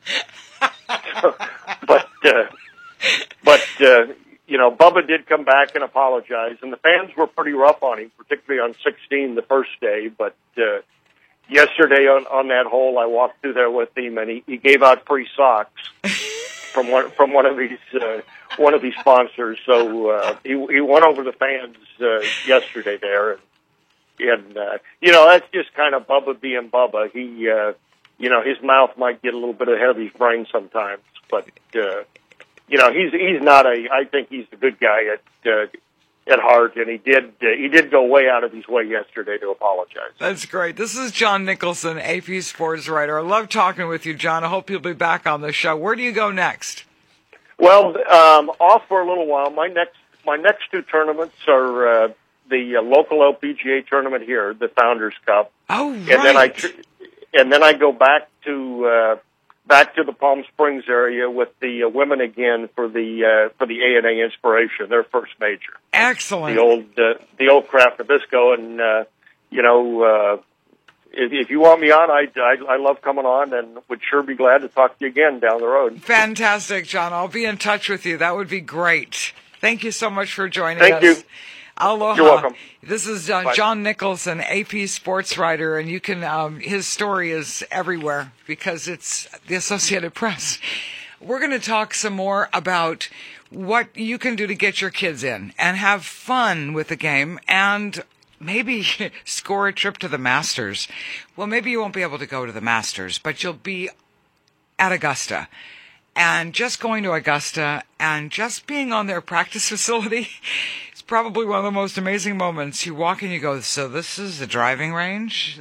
so, but, uh, but uh, you know, Bubba did come back and apologize, and the fans were pretty rough on him, particularly on sixteen the first day. But uh, yesterday on, on that hole, I walked through there with him, and he, he gave out free socks from one from one of these uh, one of these sponsors. So uh, he he won over the fans uh, yesterday there, and, and uh, you know that's just kind of Bubba being Bubba. He uh, you know his mouth might get a little bit ahead of his brain sometimes, but uh, you know he's he's not a. I think he's a good guy at. Uh, At heart, and he did uh, he did go way out of his way yesterday to apologize. That's great. This is John Nicholson, A P sports writer. I love talking with you, John. I hope you'll be back on the show. Where do you go next? Well, um, off for a little while. My next my next two tournaments are uh, the uh, local L P G A tournament here, the Founders Cup. Oh, right. And then I and then I go back to. Uh, Back to the Palm Springs area with the uh, women again for the uh, for the A and A Inspiration, their first major. Excellent. The old uh, the old Kraft Nabisco, and uh, you know, uh, if, if you want me on, I, I I love coming on, and would sure be glad to talk to you again down the road. Fantastic, John. I'll be in touch with you. That would be great. Thank you so much for joining Thank us. Thank you. Aloha. You're welcome. This is uh, John Nicholson, A P sports writer, and you can um, his story is everywhere because it's the Associated Press. We're going to talk some more about what you can do to get your kids in and have fun with the game and maybe score a trip to the Masters. Well, maybe you won't be able to go to the Masters, but you'll be at Augusta. And just going to Augusta and just being on their practice facility is probably one of the most amazing moments. You walk and you go, so this is the driving range?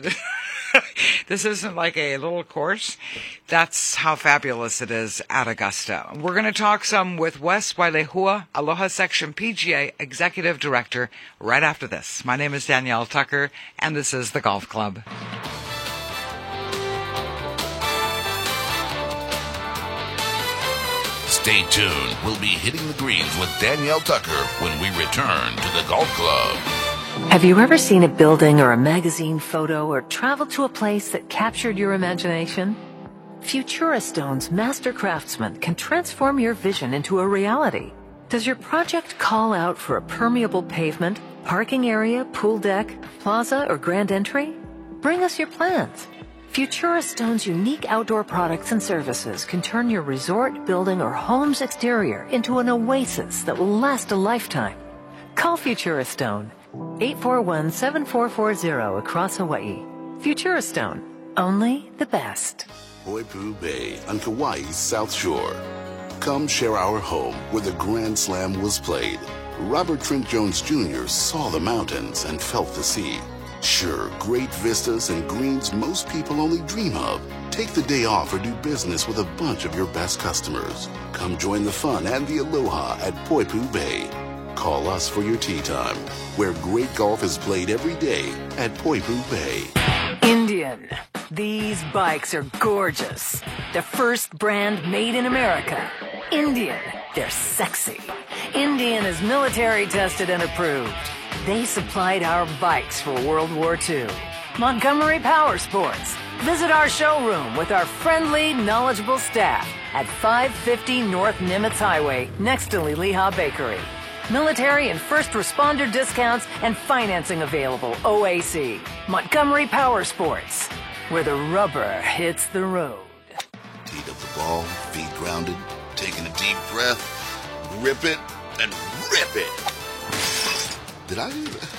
This isn't like a little course? That's how fabulous it is at Augusta. We're going to talk some with Wes Wailehua, Aloha Section P G A Executive Director, right after this. My name is Danielle Tucker, and this is The Golf Club. Stay tuned. We'll be hitting the greens with Danielle Tucker when we return to the Golf Club. Have you ever seen a building or a magazine photo or traveled to a place that captured your imagination? Futura Stone's master craftsmen can transform your vision into a reality. Does your project call out for a permeable pavement, parking area, pool deck, plaza, or grand entry? Bring us your plans. Futura Stone's unique outdoor products and services can turn your resort, building, or home's exterior into an oasis that will last a lifetime. Call Futura Stone, eight four one, seven four four zero across Hawaii. Futura Stone, only the best. Poipu Bay on Kauai's South Shore. Come share our home where the Grand Slam was played. Robert Trent Jones Junior saw the mountains and felt the sea. Sure, great vistas and greens most people only dream of. Take the day off or do business with a bunch of your best customers. Come join the fun and the aloha at Poipu Bay. Call us for your tea time, where great golf is played every day at Poipu Bay. Indian. These bikes are gorgeous. The first brand made in America. Indian. They're sexy. Indian is military tested and approved. They supplied our bikes for World War Two. Montgomery Power Sports. Visit our showroom with our friendly, knowledgeable staff at five fifty North Nimitz Highway, next to Liliha Bakery. Military and first responder discounts and financing available. O A C. Montgomery Power Sports, where the rubber hits the road. Teed up the ball, feet grounded, taking a deep breath, grip it, and rip it. Did I?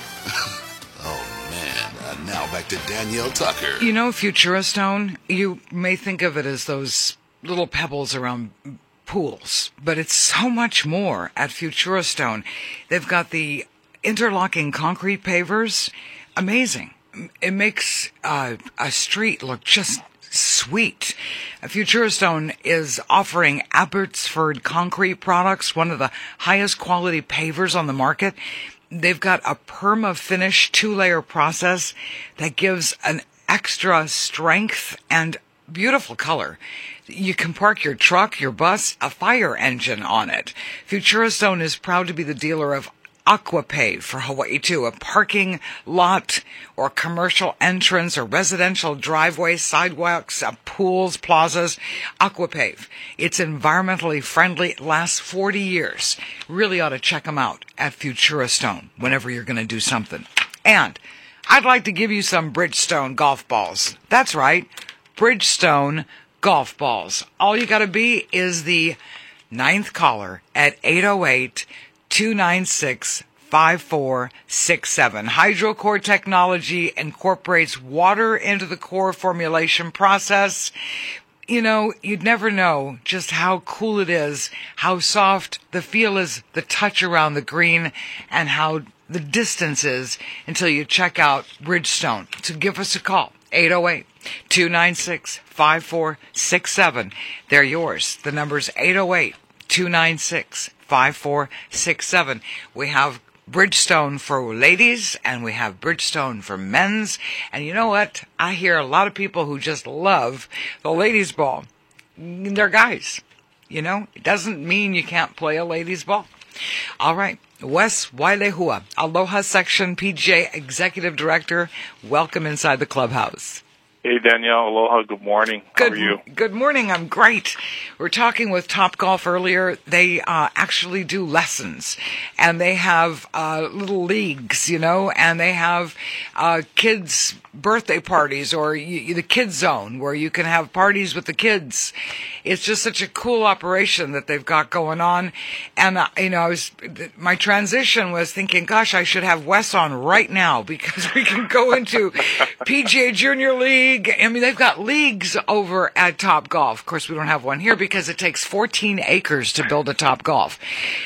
Oh, man. Uh, now back to Danielle Tucker. You know, Futura Stone, you may think of it as those little pebbles around pools, but it's so much more at Futura Stone. They've got the interlocking concrete pavers. Amazing. It makes uh, a street look just sweet. Futura Stone is offering Abbotsford concrete products, one of the highest quality pavers on the market. They've got a perma finish two-layer process that gives an extra strength and beautiful color. You can park your truck, your bus, a fire engine on it. Futura Stone is proud to be the dealer of Aquapave for Hawaii too, a parking lot or commercial entrance or residential driveway, sidewalks, uh, pools, plazas. Aquapave. It's environmentally friendly. It lasts forty years. Really ought to check them out at Futura Stone whenever you're going to do something. And I'd like to give you some Bridgestone golf balls. That's right. Bridgestone golf balls. All you got to be is the ninth caller at eight oh eight, two nine six, five four six seven. HydroCore technology incorporates water into the core formulation process. You know, you'd never know just how cool it is, how soft the feel is, the touch around the green, and how the distance is until you check out Bridgestone. So give us a call, eight oh eight, two nine six, five four six seven. They're yours. The number's eight oh eight, two nine six, five four six seven. We have Bridgestone for ladies and we have Bridgestone for men's. And you know what? I hear a lot of people who just love the ladies' ball. They're guys. You know, it doesn't mean you can't play a ladies' ball. All right. Wes Wailehua, Aloha Section P G A Executive Director. Welcome inside the clubhouse. Hey, Danielle. Aloha. Good morning. How Good, are you? Good morning. I'm great. We're talking with Topgolf earlier. They uh, actually do lessons, and they have uh, little leagues, you know, and they have uh, kids' birthday parties or you, the kids zone where you can have parties with the kids. It's just such a cool operation that they've got going on. And, uh, you know, I was, my transition was thinking, gosh, I should have Wes on right now because we can go into P G A Junior League. I mean, they've got leagues over at Topgolf. Of course, we don't have one here because it takes fourteen acres to build a Topgolf.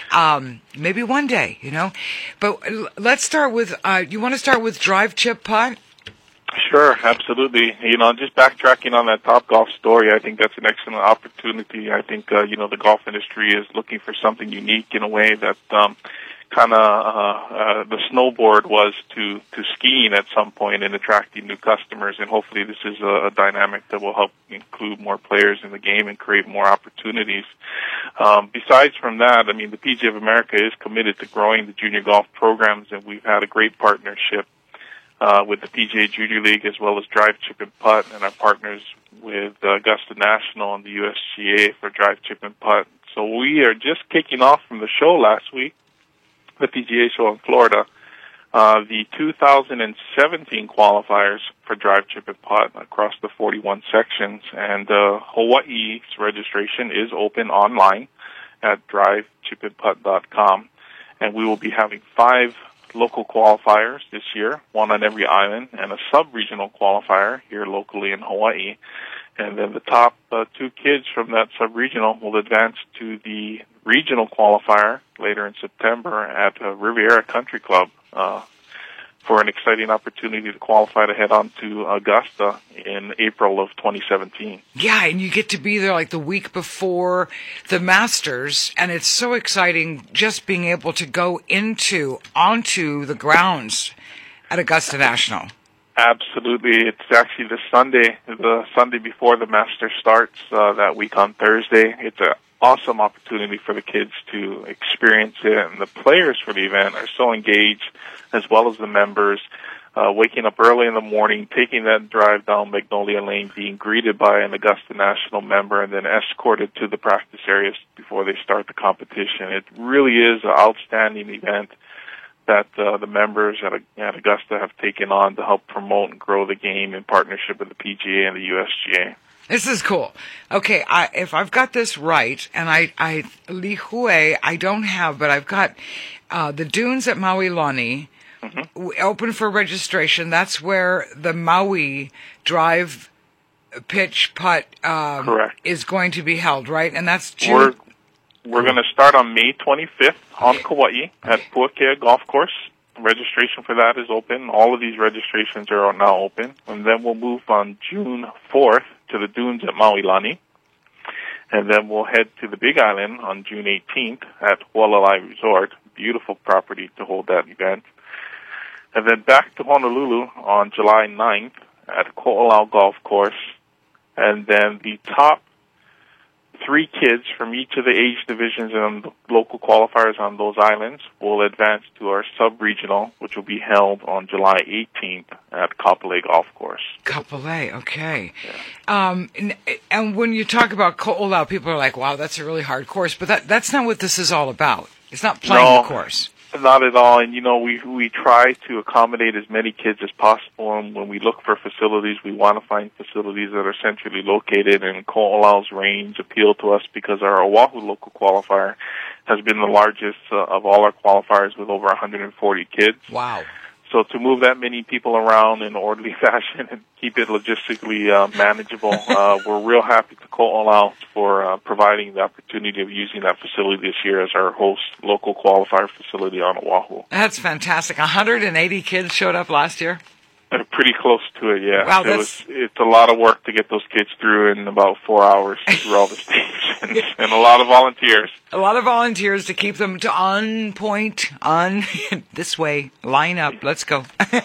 Um, maybe one day, you know. But let's start with, uh, you want to start with drive, chip, putt? Sure, absolutely. You know, just backtracking on that Topgolf story, I think that's an excellent opportunity. I think, uh, you know, the golf industry is looking for something unique in a way that um, kind of uh, uh, the snowboard was to, to skiing at some point and attracting new customers. And hopefully this is a, a dynamic that will help include more players in the game and create more opportunities. Um, besides from that, I mean, the P G A of America is committed to growing the junior golf programs, and we've had a great partnership Uh, with the P G A Junior League as well as Drive, Chip, and Putt, and our partners with uh, Augusta National and the U S G A for Drive, Chip, and Putt. So we are just kicking off from the show last week, the P G A show in Florida, uh, the two thousand seventeen qualifiers for Drive, Chip, and Putt across the forty-one sections. And uh, Hawaii's registration is open online at drive chip and putt dot com. And we will be having five local qualifiers this year, one on every island, and a sub-regional qualifier here locally in Hawaii. And then the top uh, two kids from that sub-regional will advance to the regional qualifier later in September at uh, Riviera Country Club uh, for an exciting opportunity to qualify to head on to Augusta in April of twenty seventeen. Yeah, and you get to be there like the week before the Masters, and it's so exciting just being able to go into, onto the grounds at Augusta National. Absolutely. It's actually the Sunday, the Sunday before the Masters starts uh, that week on Thursday. It's an awesome opportunity for the kids to experience it, and the players for the event are so engaged, as well as the members, uh, waking up early in the morning, taking that drive down Magnolia Lane, being greeted by an Augusta National member, and then escorted to the practice areas before they start the competition. It really is an outstanding event that uh, the members at, at Augusta have taken on to help promote and grow the game in partnership with the P G A and the U S G A. This is cool. Okay, I, if I've got this right, and I, I Lihue, I don't have, but I've got uh, the dunes at Maui Lani mm-hmm. open for registration. That's where the Maui Drive, Pitch, Putt um, Correct. is going to be held, right? And that's June. We're, we're going to start on May twenty-fifth on Kauai at Puakea Golf Course. Registration for that is open. All of these registrations are now open. And then we'll move on June fourth to the dunes at Maui Lani. And then we'll head to the Big Island on June eighteenth at Hualalai Resort. Beautiful property to hold that event. And then back to Honolulu on July ninth at Ko'olau Golf Course. And then the top three kids from each of the age divisions and the local qualifiers on those islands will advance to our sub-regional, which will be held on July eighteenth at Kapolei Golf Course. Kapolei, okay. Yeah. Um, and, and when you talk about Ko'olau, people are like, wow, that's a really hard course. But that, that's not what this is all about. It's not playing no, the course. Not at all. And, you know, we we try to accommodate as many kids as possible. And when we look for facilities, we want to find facilities that are centrally located. And Ko'olau's range appealed to us because our Oahu local qualifier has been the largest uh, of all our qualifiers with over one hundred forty kids. Wow. So to move that many people around in an orderly fashion and keep it logistically uh, manageable, uh, we're real happy to Ko'olau for uh, providing the opportunity of using that facility this year as our host local qualifier facility on Oahu. That's fantastic. one hundred eighty kids showed up last year? Uh, pretty close to it, yeah. Wow, it that's... was, it's a lot of work to get those kids through in about four hours through all the stations, and a lot of volunteers. A lot of volunteers to keep them to on point, on this way, line up, let's go.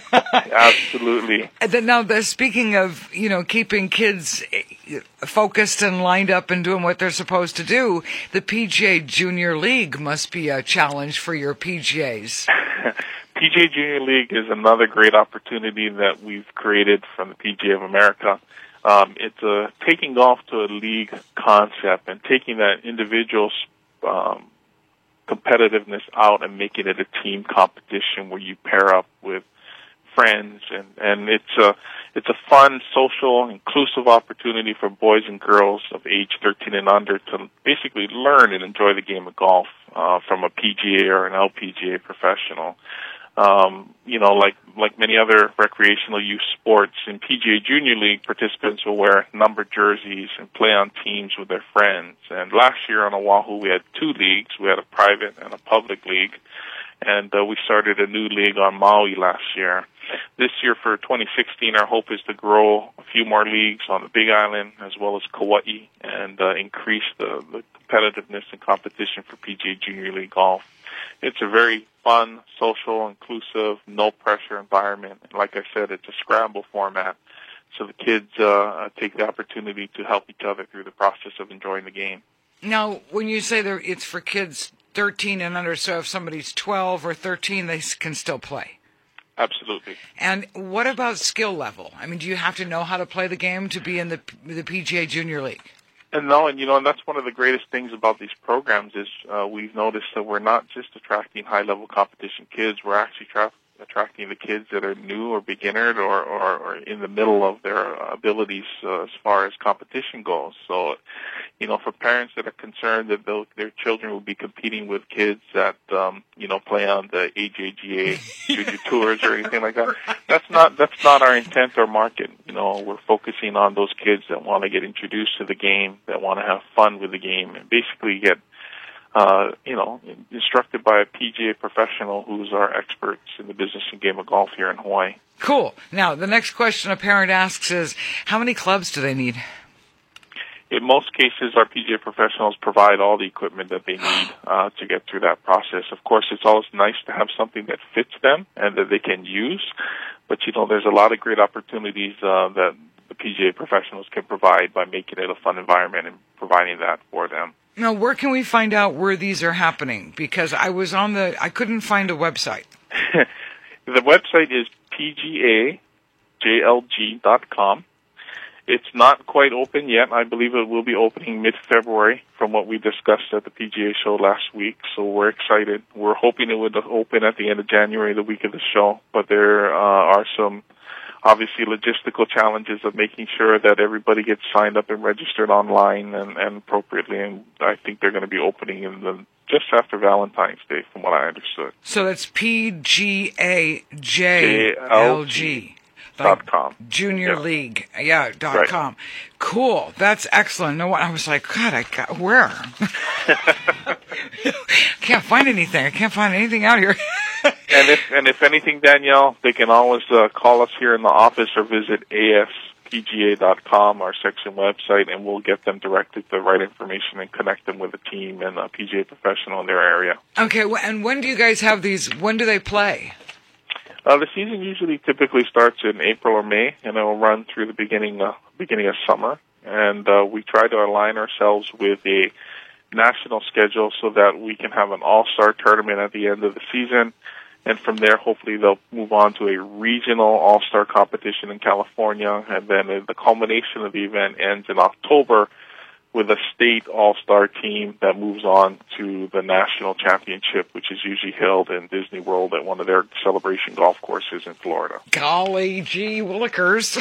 Absolutely. And then now, the, speaking of, you know, keeping kids focused and lined up and doing what they're supposed to do, the P G A Junior League must be a challenge for your P G As. P G A Junior League is another great opportunity that we've created from the P G A of America. Um, it's a, taking golf to a league concept and taking that individual um, competitiveness out and making it a team competition where you pair up with friends, and, and it's a it's a fun, social, inclusive opportunity for boys and girls of age thirteen and under to basically learn and enjoy the game of golf uh, from a P G A or an L P G A professional. Um, you know, like like many other recreational youth sports, in P G A Junior League, participants will wear numbered jerseys and play on teams with their friends. And last year on Oahu, we had two leagues. We had a private and a public league. And uh, we started a new league on Maui last year. This year for twenty sixteen, our hope is to grow a few more leagues on the Big Island as well as Kauai and uh, increase the, the competitiveness and competition for P G A Junior League golf. It's a very fun, social, inclusive, no-pressure environment. And like I said, it's a scramble format, so the kids uh, take the opportunity to help each other through the process of enjoying the game. Now, when you say that it's for kids thirteen and under, so if somebody's twelve or thirteen, they can still play? Absolutely. And what about skill level? I mean, do you have to know how to play the game to be in the the P G A Junior League? And no, and you know, and that's one of the greatest things about these programs is uh, we've noticed that we're not just attracting high-level competition kids. We're actually tra- attracting the kids that are new or beginnered or, or, or in the middle of their abilities uh, as far as competition goes. So, you know, for parents that are concerned that their children will be competing with kids that, um, you know, play on the A J G A junior tours or anything like that, that's not that's not our intent or market. You know, we're focusing on those kids that want to get introduced to the game, that want to have fun with the game, and basically get Uh, you know, instructed by a P G A professional who's our experts in the business and game of golf here in Hawaii. Cool. Now, the next question a parent asks is, how many clubs do they need? In most cases, our P G A professionals provide all the equipment that they need uh, to get through that process. Of course, it's always nice to have something that fits them and that they can use, but, you know, there's a lot of great opportunities uh, that the P G A professionals can provide by making it a fun environment and providing that for them. Now, where can we find out where these are happening? Because I was on the, I couldn't find a website. The website is P G A J L G dot com. It's not quite open yet. I believe it will be opening mid-February from what we discussed at the P G A show last week, so we're excited. We're hoping it would open at the end of January, the week of the show, but there uh, are some obviously logistical challenges of making sure that everybody gets signed up and registered online and, and appropriately, and I think they're going to be opening in the just after Valentine's Day, from what I understood. So that's P G A J L G dot com. Junior yeah. League, yeah, dot right. com. Cool, that's excellent. No, I was like, God, I got where? Can't find anything. I can't find anything out here. And if and if anything, Danielle, they can always uh, call us here in the office or visit A S P G A dot com, our section website, and we'll get them directed to the right information and connect them with a team and a P G A professional in their area. Okay, and when do you guys have these? When do they play? Uh, the season usually typically starts in April or May, and it will run through the beginning uh, beginning of summer. And uh, we try to align ourselves with a national schedule so that we can have an all-star tournament at the end of the season. And from there, hopefully, they'll move on to a regional all-star competition in California. And then the culmination of the event ends in October with a state all-star team that moves on to the national championship, which is usually held in Disney World at one of their celebration golf courses in Florida. Golly gee willikers.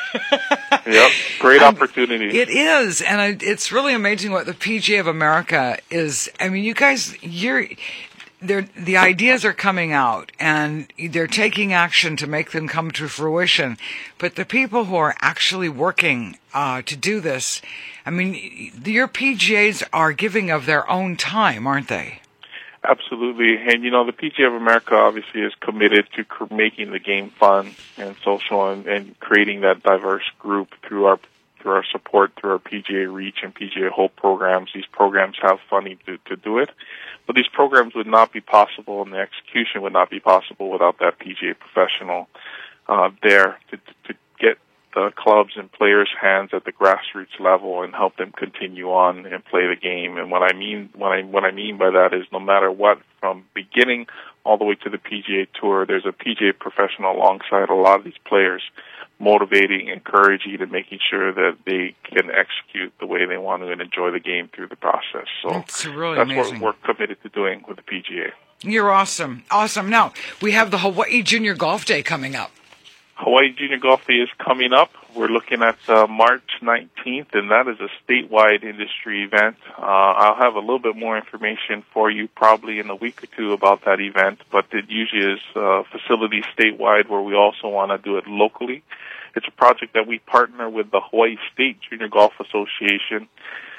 Yep, great opportunity. It is, and it's really amazing what the P G A of America is. I mean, you guys, you're... They're, the ideas are coming out, and they're taking action to make them come to fruition. But the people who are actually working uh, to do this, I mean, your P G As are giving of their own time, aren't they? Absolutely. And, you know, the P G A of America obviously is committed to cr- making the game fun and social and, and creating that diverse group through our through our support, through our P G A Reach and P G A Hope programs. These programs have funding to, to do it. But these programs would not be possible, and the execution would not be possible without that P G A professional uh, there to, to get the clubs and players' hands at the grassroots level and help them continue on and play the game. And what I mean, what I what I mean by that is, no matter what, from beginning all the way to the P G A Tour, there's a P G A professional alongside a lot of these players, motivating, encouraging, and making sure that they can execute the way they want to and enjoy the game through the process. So that's really that's amazing. what we're committed to doing with the P G A. You're awesome. Awesome. Now, we have the Hawaii Junior Golf Day coming up. Hawaii Junior Golf Day is coming up. We're looking at uh, March nineteenth, and that is a statewide industry event. Uh, I'll have a little bit more information for you probably in a week or two about that event, but it usually is uh, facilities statewide where we also want to do it locally. It's a project that we partner with the Hawaii State Junior Golf Association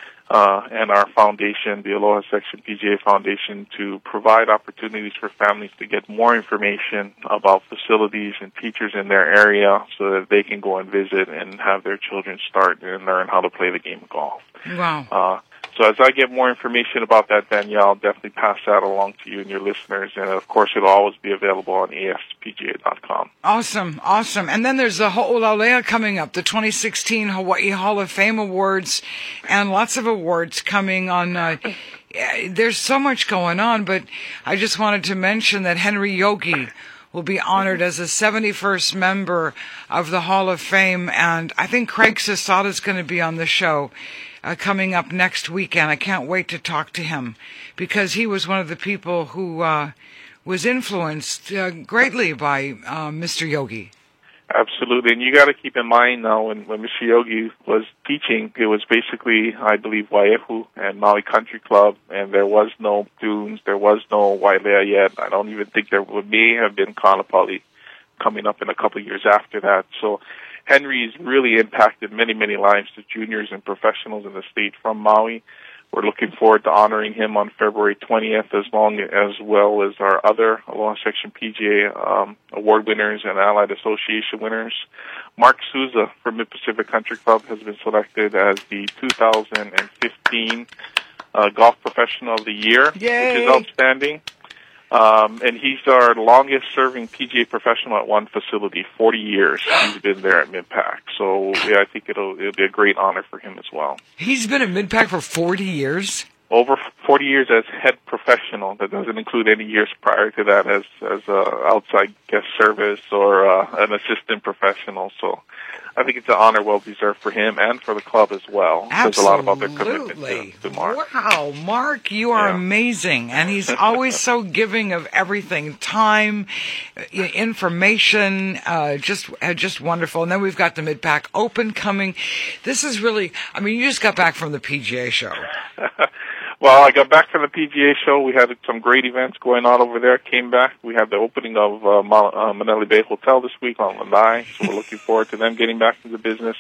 uh, and our foundation, the Aloha Section P G A Foundation, to provide opportunities for families to get more information about facilities and teachers in their area so that they can go and visit and have their children start and learn how to play the game of golf. Wow. Uh, So as I get more information about that, Danielle, I'll definitely pass that along to you and your listeners. And, of course, it'll always be available on A S P G A dot com. Awesome, awesome. And then there's the Ho'olauea coming up, the twenty sixteen Hawaii Hall of Fame Awards, and lots of awards coming on. Uh, there's so much going on, but I just wanted to mention that Henry Yogi will be honored as the seventy-first member of the Hall of Fame, and I think Craig Sasada is going to be on the show. uh, coming up next weekend. I can't wait to talk to him because he was one of the people who uh, was influenced uh, greatly by uh, Mister Yogi. Absolutely, and you got to keep in mind now when, when Mister Yogi was teaching, it was basically, I believe, Wai'ehu and Maui Country Club, and there was no dunes, there was no Wailea yet. I don't even think there would may have been Kaanapali coming up in a couple of years after that. So Henry's really impacted many, many lives to juniors and professionals in the state from Maui. We're looking forward to honoring him on February twentieth, as long as well as our other Aloha Section P G A um, award winners and Allied Association winners. Mark Souza from Mid-Pacific Country Club has been selected as the two thousand fifteen uh, Golf Professional of the Year, Yay. which is outstanding. Um, and he's our longest-serving P G A professional at one facility, forty years. He's been there at Mid-Pac. So, yeah, I think it'll it'll be a great honor for him as well. He's been at Mid-Pac for forty years? Over forty years as head professional. That doesn't include any years prior to that as as uh, outside guest service or uh, an assistant professional. So I think it's an honor well deserved for him and for the club as well. Absolutely. Says a lot about their commitment to, to Mark. Wow, Mark, you are Yeah. amazing. And he's always so giving of everything, time, i- information, uh, just uh, just wonderful. And then we've got the Mid-Pac Open coming. This is really, I mean, you just got back from the P G A show. Well, I got back from the P G A show. We had some great events going on over there. Came back. We had the opening of uh, Ma- uh, Manele Bay Hotel this week on Lanai, so we're looking forward to them getting back to the business.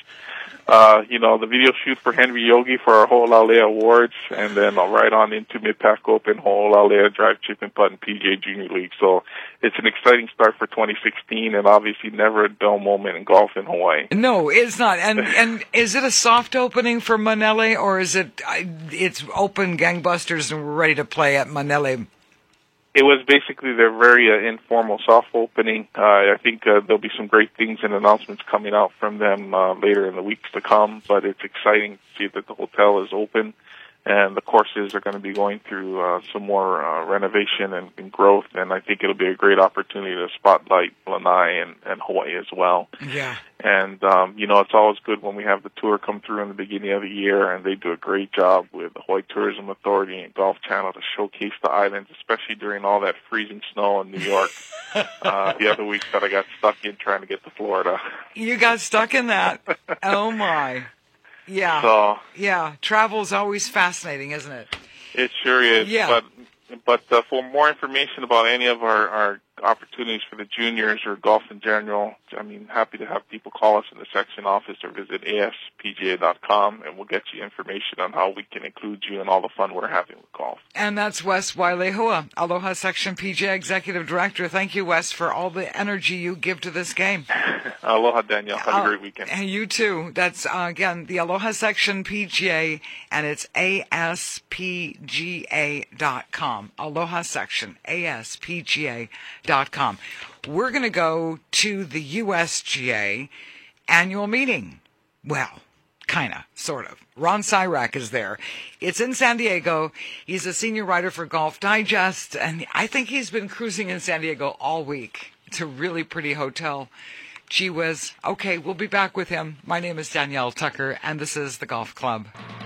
Uh, you know, the video shoot for Henry Yogi for our Ho'olauea Awards, and then uh, right on into Mid-Pac Open, Ho'olauea Drive, Chip and Putt, and P G A Junior League. So it's an exciting start for twenty sixteen, and obviously never a dull moment in golf in Hawaii. No, it's not. And and is it a soft opening for Manele, or is it I- it's open gangbusters and we're ready to play at Manele? It was basically their very uh, informal soft opening. Uh, I think uh, there'll be some great things and announcements coming out from them uh, later in the weeks to come, but it's exciting to see that the hotel is open and the courses are going to be going through uh, some more uh, renovation and, and growth, and I think it'll be a great opportunity to spotlight Lanai and, and Hawaii as well. Yeah. And, um, you know, it's always good when we have the tour come through in the beginning of the year, and they do a great job with the Hawaii Tourism Authority and Golf Channel to showcase the islands, especially during all that freezing snow in New York uh, the other week that I got stuck in trying to get to Florida. You got stuck in that. Oh, my. Yeah. So, yeah. Travel's always fascinating, isn't it? it sure is. Yeah. But, but uh, for more information about any of our, our opportunities for the juniors or golf in general, I mean, happy to have people call us in the section office or visit A S P G A dot com, and we'll get you information on how we can include you in all the fun we're having with golf. And that's Wes Wailehua, Aloha Section P G A Executive Director. Thank you, Wes, for all the energy you give to this game. Aloha, Danielle. Have Uh, a great weekend. And you too. That's, uh, again, the Aloha Section P G A, and it's A S P G A dot com. Aloha Section, A S P G A dot com. We're going to go to the U S G A annual meeting. Well, kind of, sort of. Ron Cyrack is there. It's in San Diego. He's a senior writer for Golf Digest, and I think he's been cruising in San Diego all week. It's a really pretty hotel. Gee whiz. Okay, we'll be back with him. My name is Danielle Tucker, and this is the Golf Club.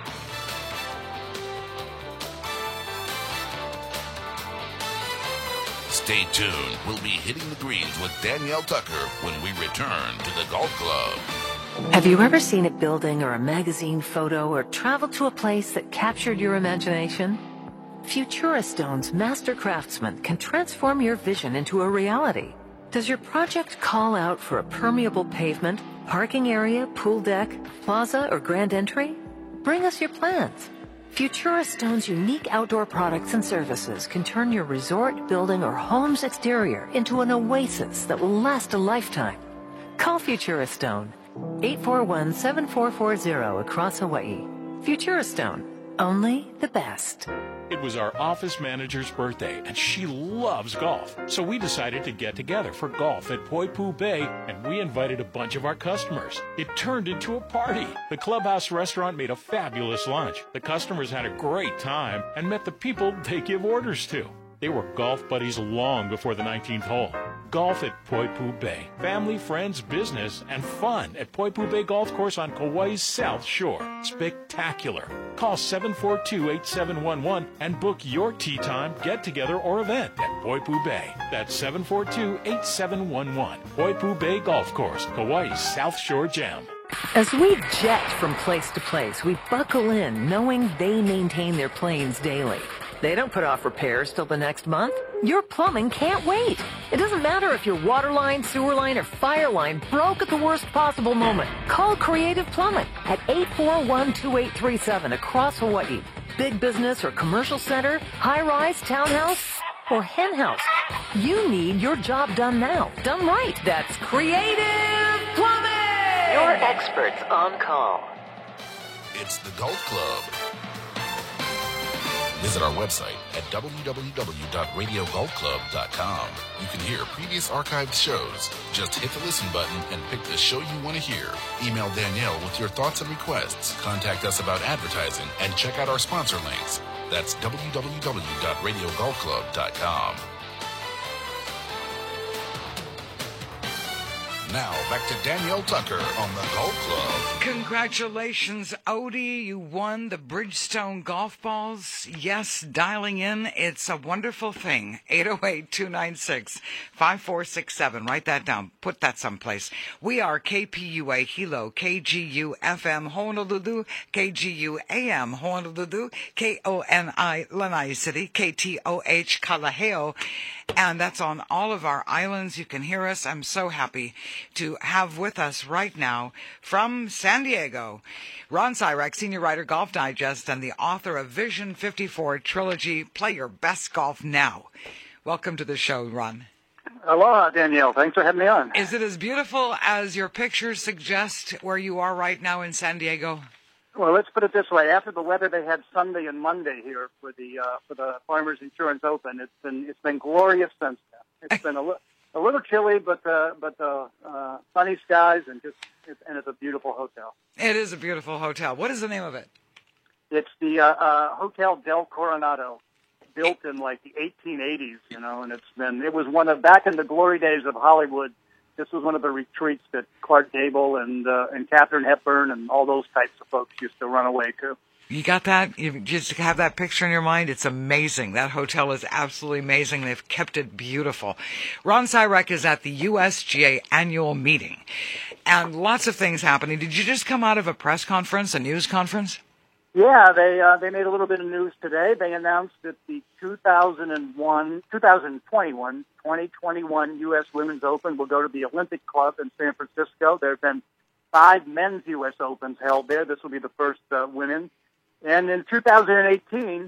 Stay tuned. We'll be hitting the greens with Danielle Tucker when we return to the Golf Club. Have you ever seen a building or a magazine photo or traveled to a place that captured your imagination? Futuristone's master craftsmen can transform your vision into a reality. Does your project call out for a permeable pavement, parking area, pool deck, plaza, or grand entry? Bring us your plans. Futuristone's unique outdoor products and services can turn your resort, building, or home's exterior into an oasis that will last a lifetime. Call Futuristone, eight four one, seven four four zero across Hawaii. Futuristone, only the best. It was our office manager's birthday, and she loves golf. So we decided to get together for golf at Poipu Bay, and we invited a bunch of our customers. It turned into a party. The Clubhouse restaurant made a fabulous lunch. The customers had a great time and met the people they give orders to. They were golf buddies long before the nineteenth hole. Golf at Poipu Bay. Family, friends, business, and fun at Poipu Bay Golf Course on Kauai's South Shore. Spectacular. Call seven four two, eight seven one one and book your tee time, get-together, or event at Poipu Bay. That's seven four two, eight seven one one. Poipu Bay Golf Course, Kauai's South Shore Gem. As we jet from place to place, we buckle in knowing they maintain their planes daily. They don't put off repairs till the next month. Your plumbing can't wait. It doesn't matter if your water line, sewer line, or fire line broke at the worst possible moment. Call Creative Plumbing at eight four one, two eight three seven across Hawaii. Big business or commercial center, high-rise, townhouse, or hen house. You need your job done now. Done right. That's Creative Plumbing. Your experts on call. It's the Golf Club. Visit our website at w w w dot radio golf club dot com. You can hear previous archived shows. Just hit the listen button and pick the show you want to hear. Email Danielle with your thoughts and requests. Contact us about advertising and check out our sponsor links. That's w w w dot radio golf club dot com. Now, back to Danielle Tucker on the Golf Club. Congratulations, Odie. You won the Bridgestone golf balls. Yes, dialing in. It's a wonderful thing. eight oh eight, two nine six, five four six seven. Write that down. Put that someplace. We are K P U A Hilo, K G U F M Honolulu, K G U A M Honolulu, K O N I Lanai City, K T O H Kalaheo. And that's on all of our islands. You can hear us. I'm so happy to have with us right now from San Diego, Ron Cyrek, senior writer, Golf Digest, and the author of Vision fifty-four Trilogy, Play Your Best Golf Now. Welcome to the show, Ron. Aloha, Danielle. Thanks for having me on. Is it as beautiful as your pictures suggest where you are right now in San Diego? Well, let's put it this way. After the weather they had Sunday and Monday here for the uh, for the Farmers Insurance Open, it's been it's been glorious since then. It's been a, li- a little chilly, but uh, but uh, uh, sunny skies and just it's, and it's a beautiful hotel. It is a beautiful hotel. What is the name of it? It's the uh, uh, Hotel Del Coronado, built in like the eighteen eighties, you know, and it's been it was one of back in the glory days of Hollywood. This was one of the retreats that Clark Gable and uh, and Katharine Hepburn and all those types of folks used to run away to. You got that? You just have that picture in your mind? It's amazing. That hotel is absolutely amazing. They've kept it beautiful. Ron Cyrek is at the U S G A annual meeting, and lots of things happening. Did you just come out of a press conference, a news conference? Yeah, they uh, they made a little bit of news today. They announced that the two thousand one, twenty twenty-one, twenty twenty-one U S Women's Open will go to the Olympic Club in San Francisco. There have been five men's U S Opens held there. This will be the first uh, women. And in two thousand eighteen,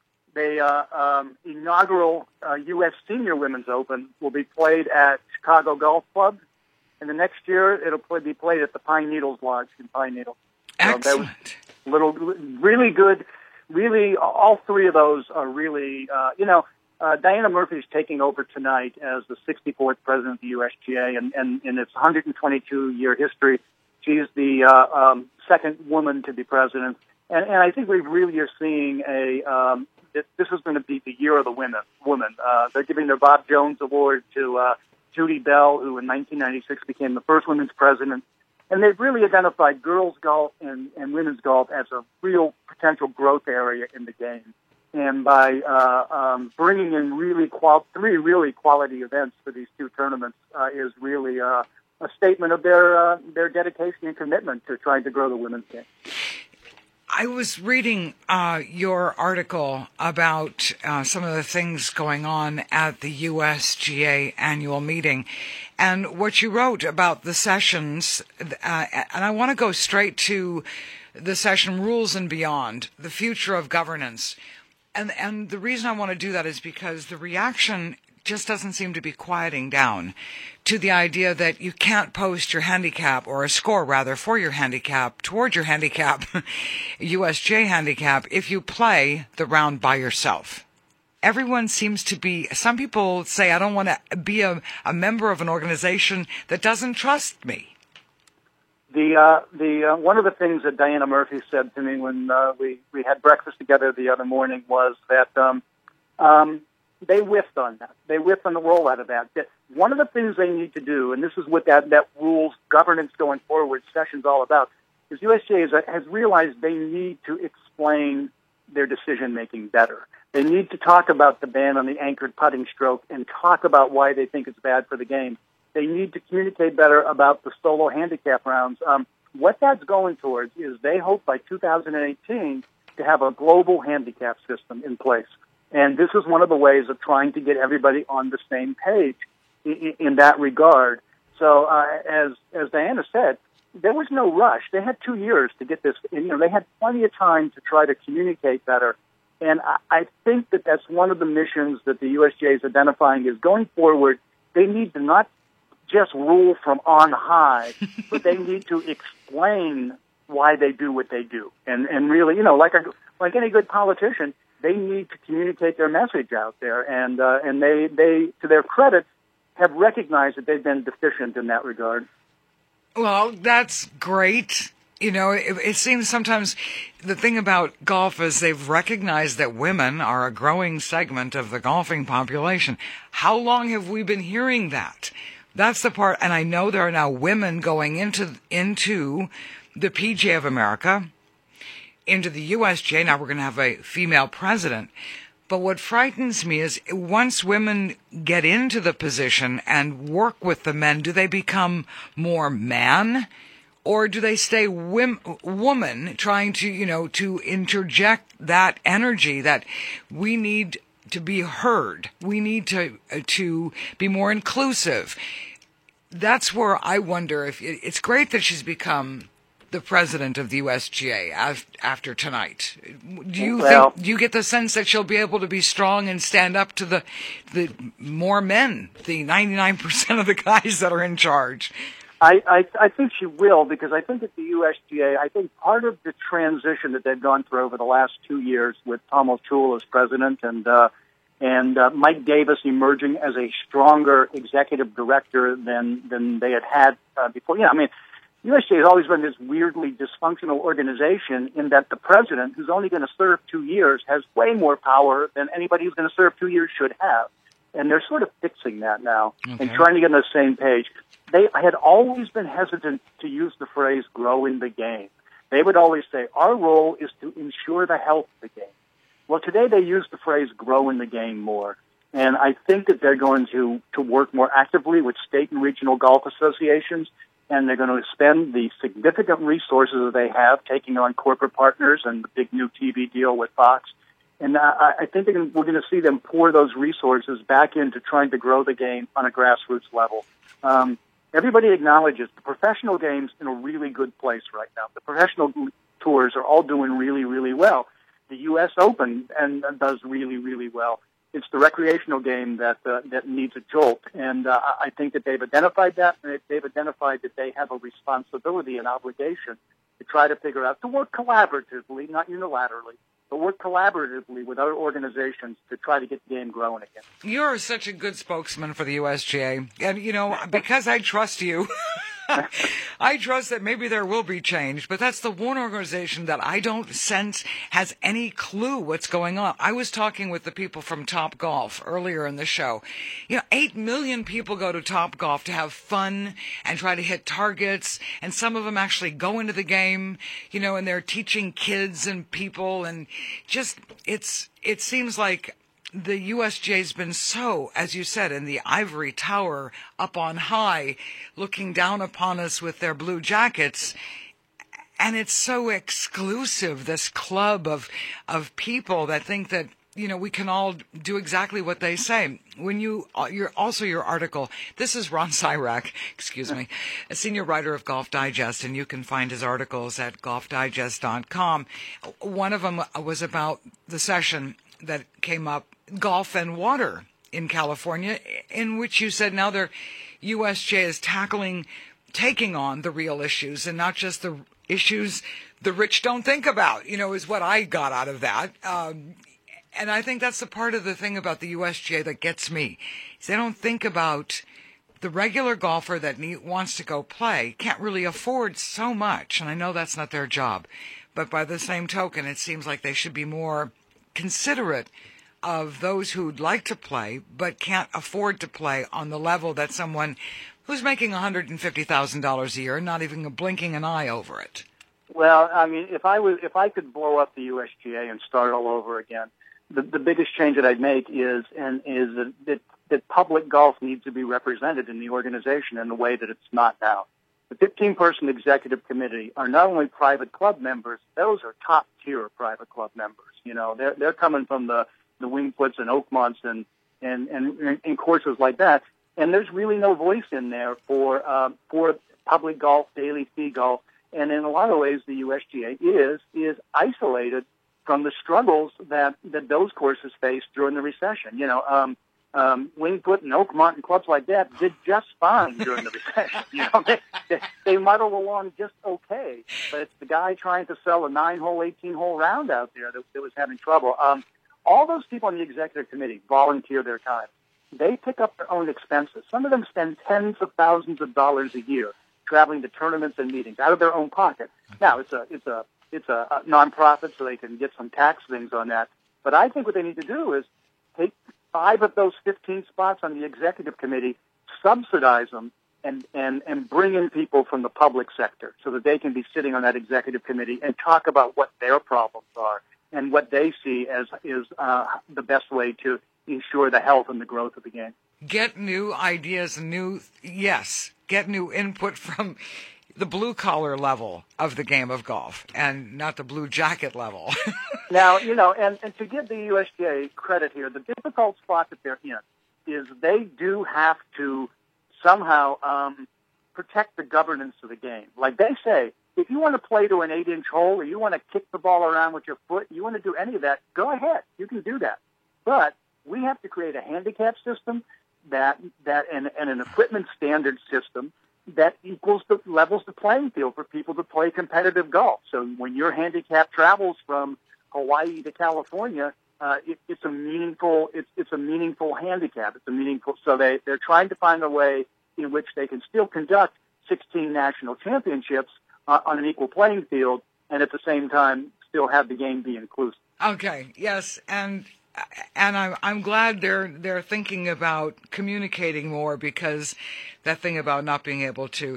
the uh, um, inaugural uh, U S Senior Women's Open will be played at Chicago Golf Club. And the next year, it'll play, be played at the Pine Needles Lodge in Pine Needles. Excellent. So little, really good, really, all three of those are really, uh, you know, uh, Diana Murphy's taking over tonight as the sixty-fourth president of the U S G A, and, and in its one hundred twenty-two year history, she's the uh, um, second woman to be president. And, and I think we really are seeing a, um, this, this is going to be the year of the women. women. Uh, they're giving their Bob Jones Award to uh, Judy Bell, who in nineteen ninety-six became the first women's president. And they've really identified girls' golf and, and women's golf as a real potential growth area in the game. And by uh, um, bringing in really qual- three really quality events for these two tournaments uh, is really uh, a statement of their uh, their dedication and commitment to trying to grow the women's game. I was reading uh, your article about uh, some of the things going on at the U S G A annual meeting, and what you wrote about the sessions, uh, and I want to go straight to the session Rules and Beyond, the future of governance. And, and the reason I want to do that is because the reaction just doesn't seem to be quieting down to the idea that you can't post your handicap, or a score rather, for your handicap, toward your handicap, U S J handicap, if you play the round by yourself. Everyone seems to be, some people say, I don't want to be a, a member of an organization that doesn't trust me. The uh, the uh, one of the things that Diana Murphy said to me when uh, we, we had breakfast together the other morning was that um, um, they whiffed on that. They whiffed on the rollout of that. That one of the things they need to do, and this is what that, that rules governance going forward session's all about, is U S G A has, has realized they need to explain their decision-making better. They need to talk about the ban on the anchored putting stroke and talk about why they think it's bad for the game. They need to communicate better about the solo handicap rounds. Um, what that's going towards is they hope by two thousand eighteen to have a global handicap system in place. And this is one of the ways of trying to get everybody on the same page in, in that regard. So uh, as as Diana said, there was no rush. They had two years to get this. You know, they had plenty of time to try to communicate better. And I, I think that that's one of the missions that the U S G A is identifying is going forward. They need to not just rule from on high, but they need to explain why they do what they do. And and really, you know, like a, like any good politician, they need to communicate their message out there. And uh, and they, they, to their credit, have recognized that they've been deficient in that regard. Well, that's great. You know, it, it seems sometimes the thing about golf is they've recognized that women are a growing segment of the golfing population. How long have we been hearing that? That's the part, and I know there are now women going into into the P G A of America, into the U S G A. Now we're going to have a female president. But what frightens me is once women get into the position and work with the men, do they become more man? Or do they stay wim- woman trying to, you know, to interject that energy that we need to be heard. We need to uh, to be more inclusive. That's where I wonder if it, it's great that she's become the president of the U S G A af- after tonight. Do you well, think, do you get the sense that she'll be able to be strong and stand up to the the more men, the ninety-nine percent of the guys that are in charge? I, I, I think she will, because I think at the U S G A, I think part of the transition that they've gone through over the last two years with Tom O'Toole as president and uh, and uh, Mike Davis emerging as a stronger executive director than than they had had uh, before. Yeah, I mean, U S G A has always been this weirdly dysfunctional organization in that the president, who's only going to serve two years, has way more power than anybody who's going to serve two years should have. And they're sort of fixing that now okay. and trying to get on the same page. They had always been hesitant to use the phrase grow in the game. They would always say, our role is to ensure the health of the game. Well, today they use the phrase grow in the game more. And I think that they're going to, to work more actively with state and regional golf associations, and they're going to spend the significant resources that they have, taking on corporate partners and the big new T V deal with Fox. And I, I think we're going to see them pour those resources back into trying to grow the game on a grassroots level. Um, Everybody acknowledges the professional game's in a really good place right now. The professional tours are all doing really, really well. The U S Open and, and does really, really well. It's the recreational game that uh, that needs a jolt, and uh, I think that they've identified that, and they've identified that they have a responsibility and obligation to try to figure out, to work collaboratively, not unilaterally, but work collaboratively with other organizations to try to get the game growing again. You're such a good spokesman for the U S G A. And, you know, because I trust you, I trust that maybe there will be change. But that's the one organization that I don't sense has any clue what's going on. I was talking with the people from Top Golf earlier in the show. You know, eight million people go to Top Golf to have fun and try to hit targets. And some of them actually go into the game, you know, and they're teaching kids and people. And just, it's, it seems like the U S G A has been so, as you said, in the ivory tower up on high, looking down upon us with their blue jackets. And it's so exclusive, this club of of people that think that, you know, we can all do exactly what they say. When you, you're also your article, this is Ron Sirak, excuse me, a senior writer of Golf Digest, and you can find his articles at golf digest dot com. One of them was about the session that came up, Golf and Water in California, in which you said now their U S G A is tackling, taking on the real issues and not just the issues the rich don't think about, you know, is what I got out of that. Um, and I think that's the part of the thing about the U S G A that gets me. Is they don't think about the regular golfer that need, wants to go play, can't really afford so much. And I know that's not their job. But by the same token, it seems like they should be more considerate of those who'd like to play but can't afford to play on the level that someone who's making one hundred fifty thousand dollars a year, not even blinking an eye over it. Well, I mean, if I was, if I could blow up the U S G A and start all over again, the, the biggest change that I'd make is and is that, that that public golf needs to be represented in the organization in the way that it's not now. The fifteen-person executive committee are not only private club members; those are top-tier private club members. You know, they're they're coming from the the Wingfoots and Oakmonts and and and, and courses like that. And there's really no voice in there for uh, for public golf, daily fee golf. And in a lot of ways, the U S G A is is isolated from the struggles that, that those courses faced during the recession. You know, um, um, Wingfoot and Oakmont and clubs like that did just fine during the recession. You know, they, they, they muddle along just okay. But it's the guy trying to sell a nine-hole, eighteen-hole round out there that, that was having trouble. Um, all those people on the executive committee volunteer their time. They pick up their own expenses. Some of them spend tens of thousands of dollars a year traveling to tournaments and meetings out of their own pocket. Now, it's a it's a it's a, a nonprofit, so they can get some tax things on that. But I think what they need to do is take five of those fifteen spots on the executive committee, subsidize them, and and and bring in people from the public sector so that they can be sitting on that executive committee and talk about what their problems are and what they see as is uh, the best way to ensure the health and the growth of the game. Get new ideas and new, yes, get new input from the blue-collar level of the game of golf and not the blue jacket level. Now, you know, and, and to give the U S G A credit here, the difficult spot that they're in is they do have to somehow um, protect the governance of the game. Like they say, if you want to play to an eight-inch hole or you want to kick the ball around with your foot, you want to do any of that, go ahead. You can do that. But we have to create a handicap system that that and, and an equipment standard system that equals the levels the playing field for people to play competitive golf. So when your handicap travels from Hawaii to California, uh, it, it's a meaningful it's it's a meaningful handicap. It's a meaningful. So they they're trying to find a way in which they can still conduct sixteen national championships uh, on an equal playing field, and at the same time still have the game be inclusive. Okay. Yes, and. And I'm I'm glad they're they're thinking about communicating more, because that thing about not being able to,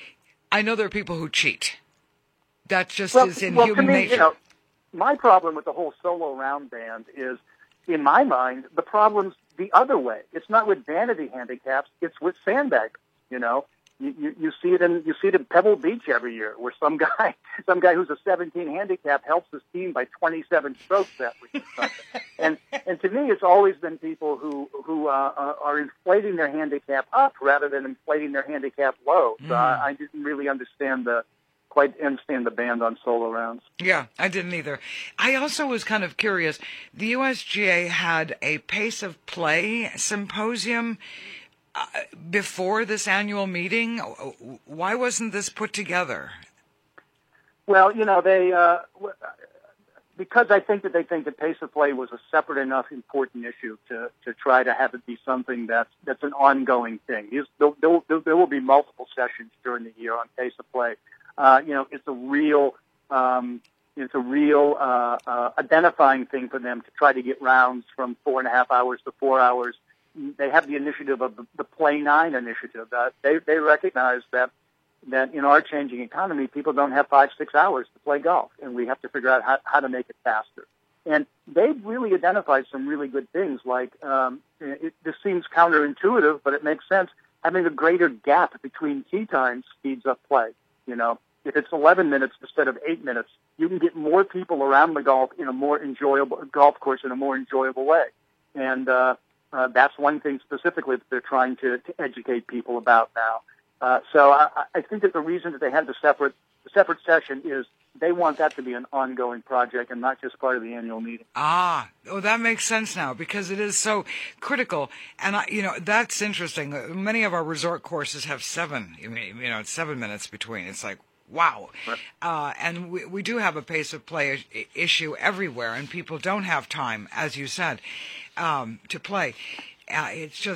I know there are people who cheat. That just well, is in well, human to me, nature. You know, my problem with the whole solo round band is, in my mind, the problem's the other way. It's not with vanity handicaps; it's with sandbaggers. You know, you, you you see it in you see it in Pebble Beach every year, where some guy some guy who's a seventeen handicap helps his team by twenty-seven strokes that week or something. And and to me, it's always been people who who uh, are inflating their handicap up rather than inflating their handicap low. So mm. I, I didn't really understand the quite understand the ban on solo rounds. Yeah, I didn't either. I also was kind of curious. The U S G A had a pace of play symposium uh, before this annual meeting. Why wasn't this put together? Well, you know, they. Uh, Because I think that they think that pace of play was a separate enough important issue to, to try to have it be something that's that's an ongoing thing. There, there, there will be multiple sessions during the year on pace of play. Uh, you know, it's a real um, it's a real uh, uh, identifying thing for them to try to get rounds from four and a half hours to four hours. They have the initiative of the, the Play Nine initiative. Uh, they they recognize that. that in our changing economy, people don't have five, six hours to play golf, and we have to figure out how, how to make it faster. And they've really identified some really good things, like um, it, this seems counterintuitive, but it makes sense. Having a greater gap between tee times speeds up play. You know, if it's eleven minutes instead of eight minutes, you can get more people around the golf in a more enjoyable golf course in a more enjoyable way. And uh, uh, that's one thing specifically that they're trying to, to educate people about now. Uh, so I, I think that the reason that they had the separate the separate session is they want that to be an ongoing project and not just part of the annual meeting. Ah, oh, that makes sense now, because it is so critical. And, I, you know, that's interesting. Many of our resort courses have seven, you know, it's seven minutes between. It's like, wow. Right. Uh, and we, we do have a pace of play issue everywhere, and people don't have time, as you said, um, to play. Uh, it's just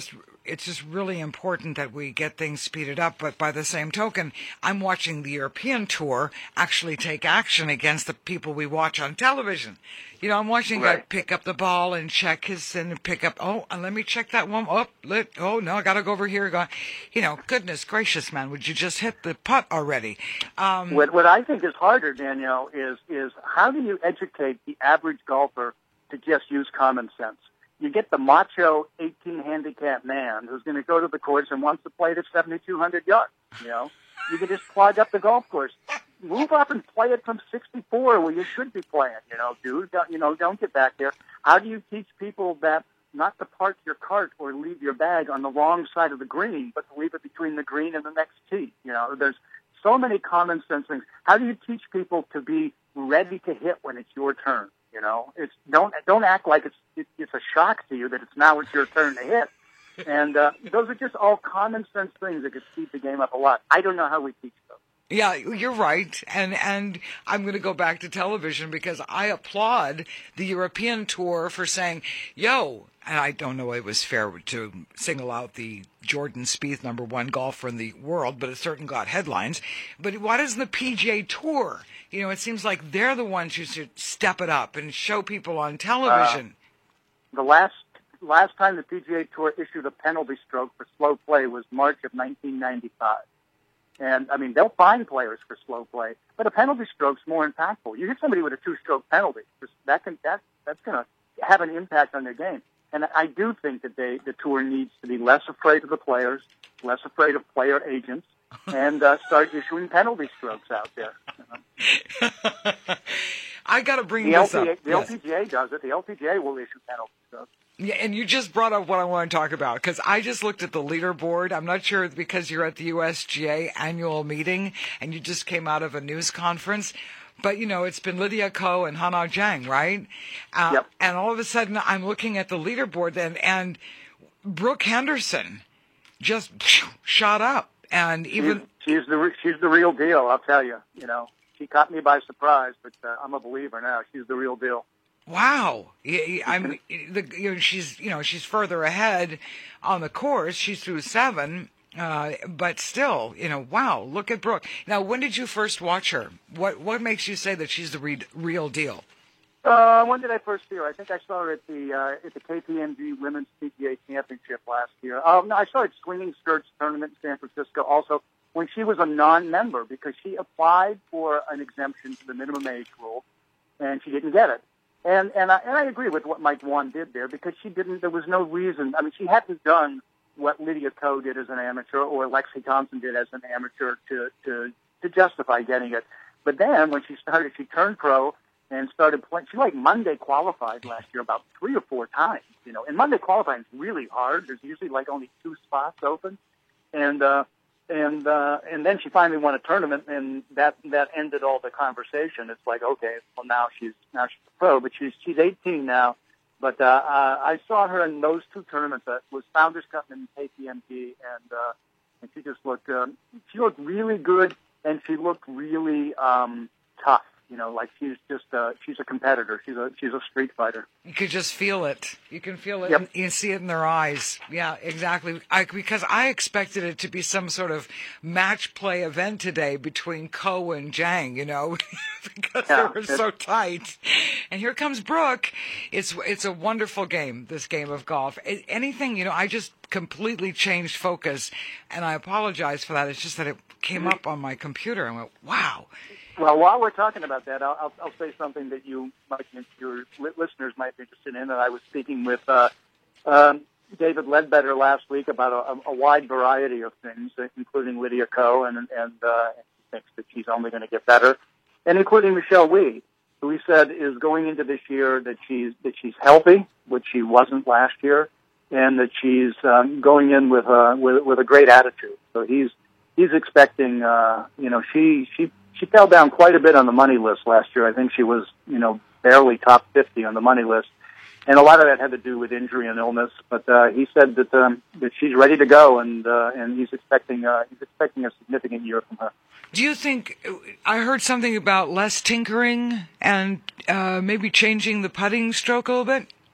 it's just really important that we get things speeded up. But by the same token, I'm watching the European Tour actually take action against the people we watch on television. You know, I'm watching a guy pick up the ball and check his and pick up. Oh, and let me check that one. Oh, let, oh no, I got to go over here. Go, you know, goodness gracious, man, would you just hit the putt already? Um, what what I think is harder, Danielle, is is how do you educate the average golfer to just use common sense? You get the macho eighteen handicap man who's going to go to the course and wants to play it at seventy-two hundred yards. You know, you can just plug up the golf course. Move up and play it from sixty-four where you should be playing, you know, dude. Don't, you know, don't get back there. How do you teach people that not to park your cart or leave your bag on the wrong side of the green, but to leave it between the green and the next tee? You know, there's so many common sense things. How do you teach people to be ready to hit when it's your turn? You know, it's don't don't act like it's it, it's a shock to you that it's now it's your turn to hit. And uh, those are just all common sense things that could speed the game up a lot. I don't know how we teach those. Yeah, you're right. And and I'm going to go back to television because I applaud the European Tour for saying, yo, and I don't know it was fair to single out the Jordan Spieth number one golfer in the world, but it certainly got headlines. But why doesn't the P G A Tour, you know, it seems like they're the ones who should step it up and show people on television. Uh, the last last time the P G A Tour issued a penalty stroke for slow play was March of nineteen ninety-five. And, I mean, they'll fine players for slow play, but a penalty stroke's more impactful. You hit somebody with a two-stroke penalty, that can, that, that's going to have an impact on their game. And I do think that they, the Tour needs to be less afraid of the players, less afraid of player agents, and uh, start issuing penalty strokes out there. You know? I got to bring the this L P A, up. The yes. L P G A does it. The L P G A will issue penalty strokes. Yeah, and you just brought up what I want to talk about, because I just looked at the leaderboard. I'm not sure because you're at the U S G A annual meeting and you just came out of a news conference, but, you know, it's been Lydia Ko and Hana Zhang, right? Uh, yep. And all of a sudden I'm looking at the leaderboard and, and Brooke Henderson just shot up. And even she's, she's the she's the real deal, I'll tell you. You know, she caught me by surprise, but uh, I'm a believer now. She's the real deal. Wow, I'm. The, you know, she's you know she's further ahead on the course. She's through seven, uh, but still, you know, wow. Look at Brooke. Now, when did you first watch her? What what makes you say that she's the re- real deal? Uh, when did I first see her? I think I saw her at the uh, at the K P M G Women's P G A Championship last year. Um, no, I saw her at Swinging Skirts Tournament in San Francisco. Also, when she was a non-member, because she applied for an exemption to the minimum age rule, and she didn't get it. And and I, and I agree with what Mike Wan did there, because she didn't. There was no reason. I mean, she hadn't done what Lydia Ko did as an amateur or Lexi Thompson did as an amateur to to to justify getting it. But then when she started, she turned pro and started playing. She like Monday qualified last year about three or four times. You know, and Monday qualifying is really hard. There's usually like only two spots open, and uh, and uh, and then she finally won a tournament, and that that ended all the conversation. It's like, okay, well now she's now she's a pro, but she's she's eighteen now. But uh, uh, I saw her in those two tournaments. That was Founders Cup and K P M G, and uh, and she just looked um, she looked really good, and she looked really um, tough. You know, like she's just uh, she's a competitor. She's a she's a street fighter. You could just feel it. You can feel it. Yep. You see it in their eyes. Yeah, exactly. I, because I expected it to be some sort of match play event today between Ko and Zhang. You know, because yeah, they were so tight. And here comes Brooke. It's it's a wonderful game. This game of golf. It, anything. You know, I just completely changed focus, and I apologize for that. It's just that it came up on my computer. I went, wow. Well, while we're talking about that, I'll, I'll, I'll say something that you might, your listeners might be interested in. And I was speaking with uh, um, David Ledbetter last week about a, a wide variety of things, including Lydia Ko, and and uh, he thinks that she's only going to get better, and including Michelle Wie, who he said is going into this year that she's that she's healthy, which she wasn't last year, and that she's um, going in with a with, with a great attitude. So he's he's expecting, uh, you know, she she. She fell down quite a bit on the money list last year. I think she was, you know, barely top fifty on the money list. And a lot of that had to do with injury and illness. But uh, he said that um, that she's ready to go, and uh, and he's expecting uh, he's expecting a significant year from her. Do you think, I heard something about less tinkering and uh, maybe changing the putting stroke a little bit?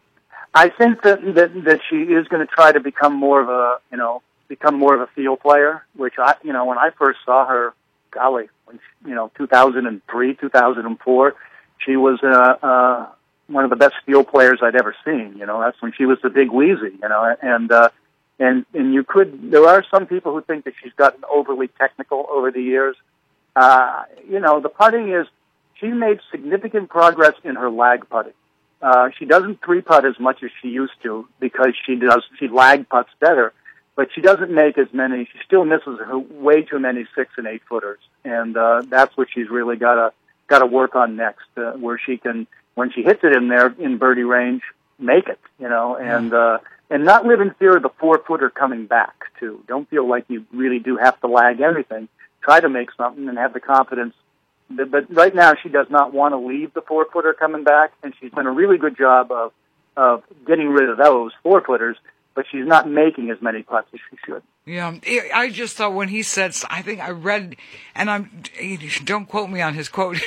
I think that, that that she is going to try to become more of a, you know, become more of a field player, which I, you know, when I first saw her, golly, when she, you know, two thousand three, two thousand four, she was uh, uh, one of the best field players I'd ever seen. You know, that's when she was the big Wheezy, you know, and uh, and and you could, there are some people who think that she's gotten overly technical over the years. Uh, you know, the putting is, she made significant progress in her lag putting. Uh, she doesn't three putt as much as she used to because she does, she lag putts better, but she doesn't make as many, she still misses her way too many six and eight footers. And, uh, that's what she's really gotta, gotta work on next, uh, where she can, when she hits it in there in birdie range, make it, you know, and, uh, and not live in fear of the four footer coming back too. Don't feel like you really do have to lag everything. Try to make something and have the confidence. But right now, she does not want to leave the four-footer coming back, and she's done a really good job of of getting rid of those four-footers, but she's not making as many putts as she should. Yeah, I just thought when he said, I think I read, and I'm, don't quote me on his quote,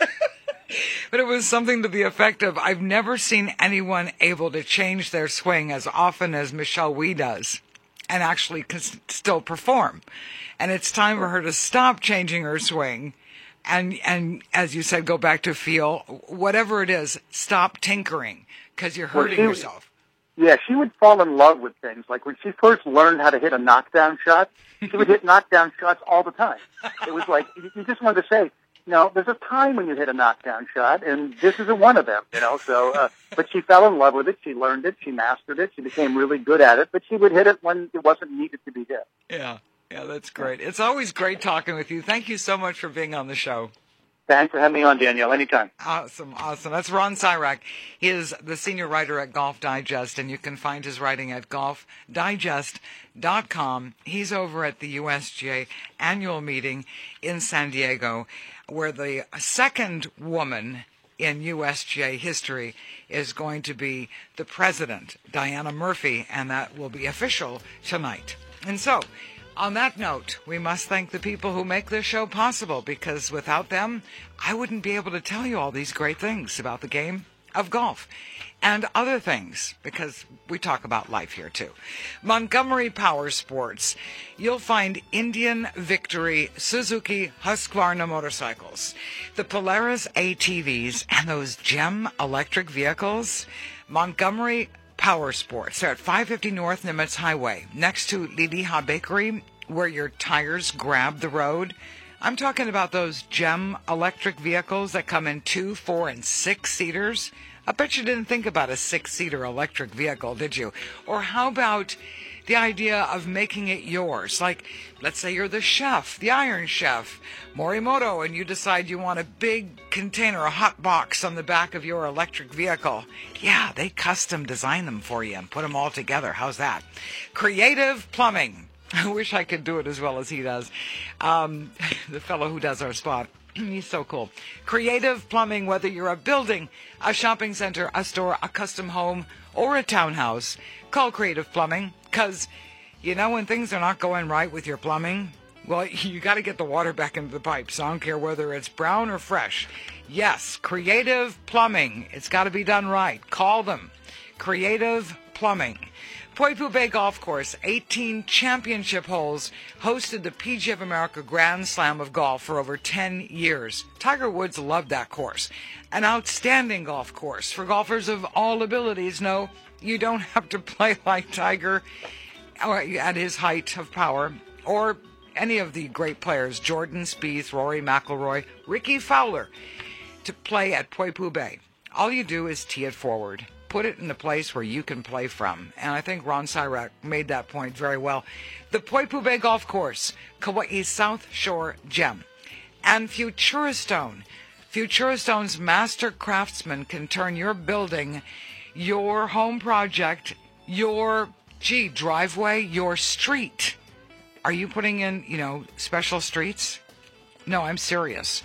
but it was something to the effect of, I've never seen anyone able to change their swing as often as Michelle Wie does, and actually can still perform. And it's time for her to stop changing her swing. And, and as you said, go back to feel, whatever it is, stop tinkering, because you're hurting well, she, yourself. Yeah, she would fall in love with things. Like when she first learned how to hit a knockdown shot, she would hit knockdown shots all the time. It was like, you just wanted to say, no, there's a time when you hit a knockdown shot, and this isn't one of them, you know. So, uh, but she fell in love with it. She learned it. She mastered it. She became really good at it, but she would hit it when it wasn't needed to be hit. Yeah. Yeah, that's great. It's always great talking with you. Thank you so much for being on the show. Thanks for having me on, Danielle. Anytime. Awesome, awesome. That's Ron Sirak. He is the senior writer at Golf Digest, and you can find his writing at golf digest dot com. He's over at the U S G A annual meeting in San Diego, where the second woman in U S G A history is going to be the president, Diana Murphy, and that will be official tonight. And so, on that note, we must thank the people who make this show possible, because without them, I wouldn't be able to tell you all these great things about the game of golf and other things, because we talk about life here too. Montgomery Power Sports. You'll find Indian Victory Suzuki Husqvarna motorcycles, the Polaris A T Vs, and those GEM electric vehicles. Montgomery Power Sports. They're at five fifty North Nimitz Highway, next to Liliha Bakery, where your tires grab the road. I'm talking about those GEM electric vehicles that come in two, four, and six seaters. I bet you didn't think about a six-seater electric vehicle, did you? Or how about the idea of making it yours? Like, let's say you're the chef, the Iron Chef, Morimoto, and you decide you want a big container, a hot box on the back of your electric vehicle. Yeah, they custom design them for you and put them all together. How's that? Creative Plumbing. I wish I could do it as well as he does. Um, the fellow who does our spot. He's so cool. Creative Plumbing, whether you're a building, a shopping center, a store, a custom home, or a townhouse, call Creative Plumbing, because, you know, when things are not going right with your plumbing, well, you got to get the water back into the pipes. I don't care whether it's brown or fresh. Yes, Creative Plumbing. It's got to be done right. Call them. Creative Plumbing. Poipu Bay Golf Course, eighteen championship holes, hosted the P G A of America Grand Slam of Golf for over ten years. Tiger Woods loved that course. An outstanding golf course for golfers of all abilities. No, you don't have to play like Tiger or at his height of power, or any of the great players, Jordan Spieth, Rory McIlroy, Ricky Fowler, to play at Poipu Bay. All you do is tee it forward. Put it in the place where you can play from. And I think Ron Sirak made that point very well. The Poipu Bay Golf Course, Kauai's South Shore Gem. And Futuristone. Futuristone's master craftsman can turn your building, your home project, your, gee, driveway, your street. Are you putting in, you know, special streets? No, I'm serious.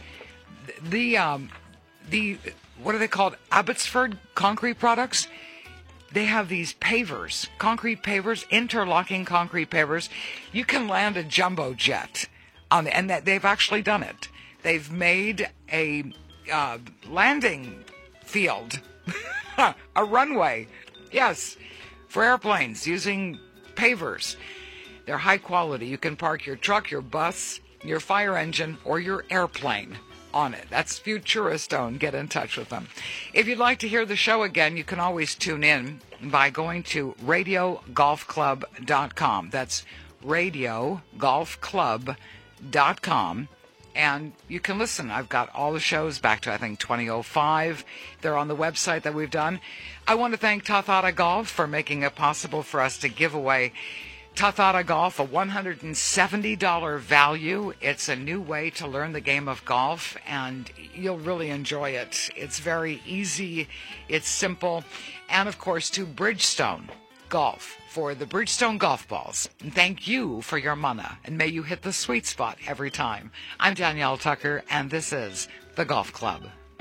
The, um, the... what are they called? Abbotsford Concrete Products. They have these pavers, concrete pavers, interlocking concrete pavers. You can land a jumbo jet on the, and that they've actually done it. They've made a uh, landing field, a runway Yes, for airplanes using pavers. They're high quality. You can park your truck, your bus, your fire engine, or your airplane on it. That's Futuristone. Get in touch with them. If you'd like to hear the show again, you can always tune in by going to radio golf club dot com. That's radio golf club dot com. And you can listen. I've got all the shows back to, I think, twenty oh five. They're on the website that we've done. I want to thank Tathata Golf for making it possible for us to give away Tathata Golf, a one hundred seventy dollars value. It's a new way to learn the game of golf, and you'll really enjoy it. It's very easy. It's simple. And, of course, to Bridgestone Golf for the Bridgestone golf balls. And thank you for your mana, and may you hit the sweet spot every time. I'm Danielle Tucker, and this is The Golf Club.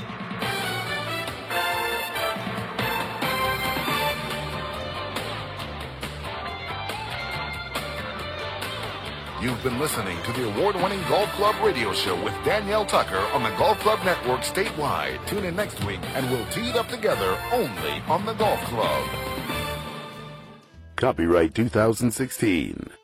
You've been listening to the award-winning Golf Club radio show with Danielle Tucker on the Golf Club Network statewide. Tune in next week, and we'll tee it up together only on the Golf Club. Copyright two thousand sixteen.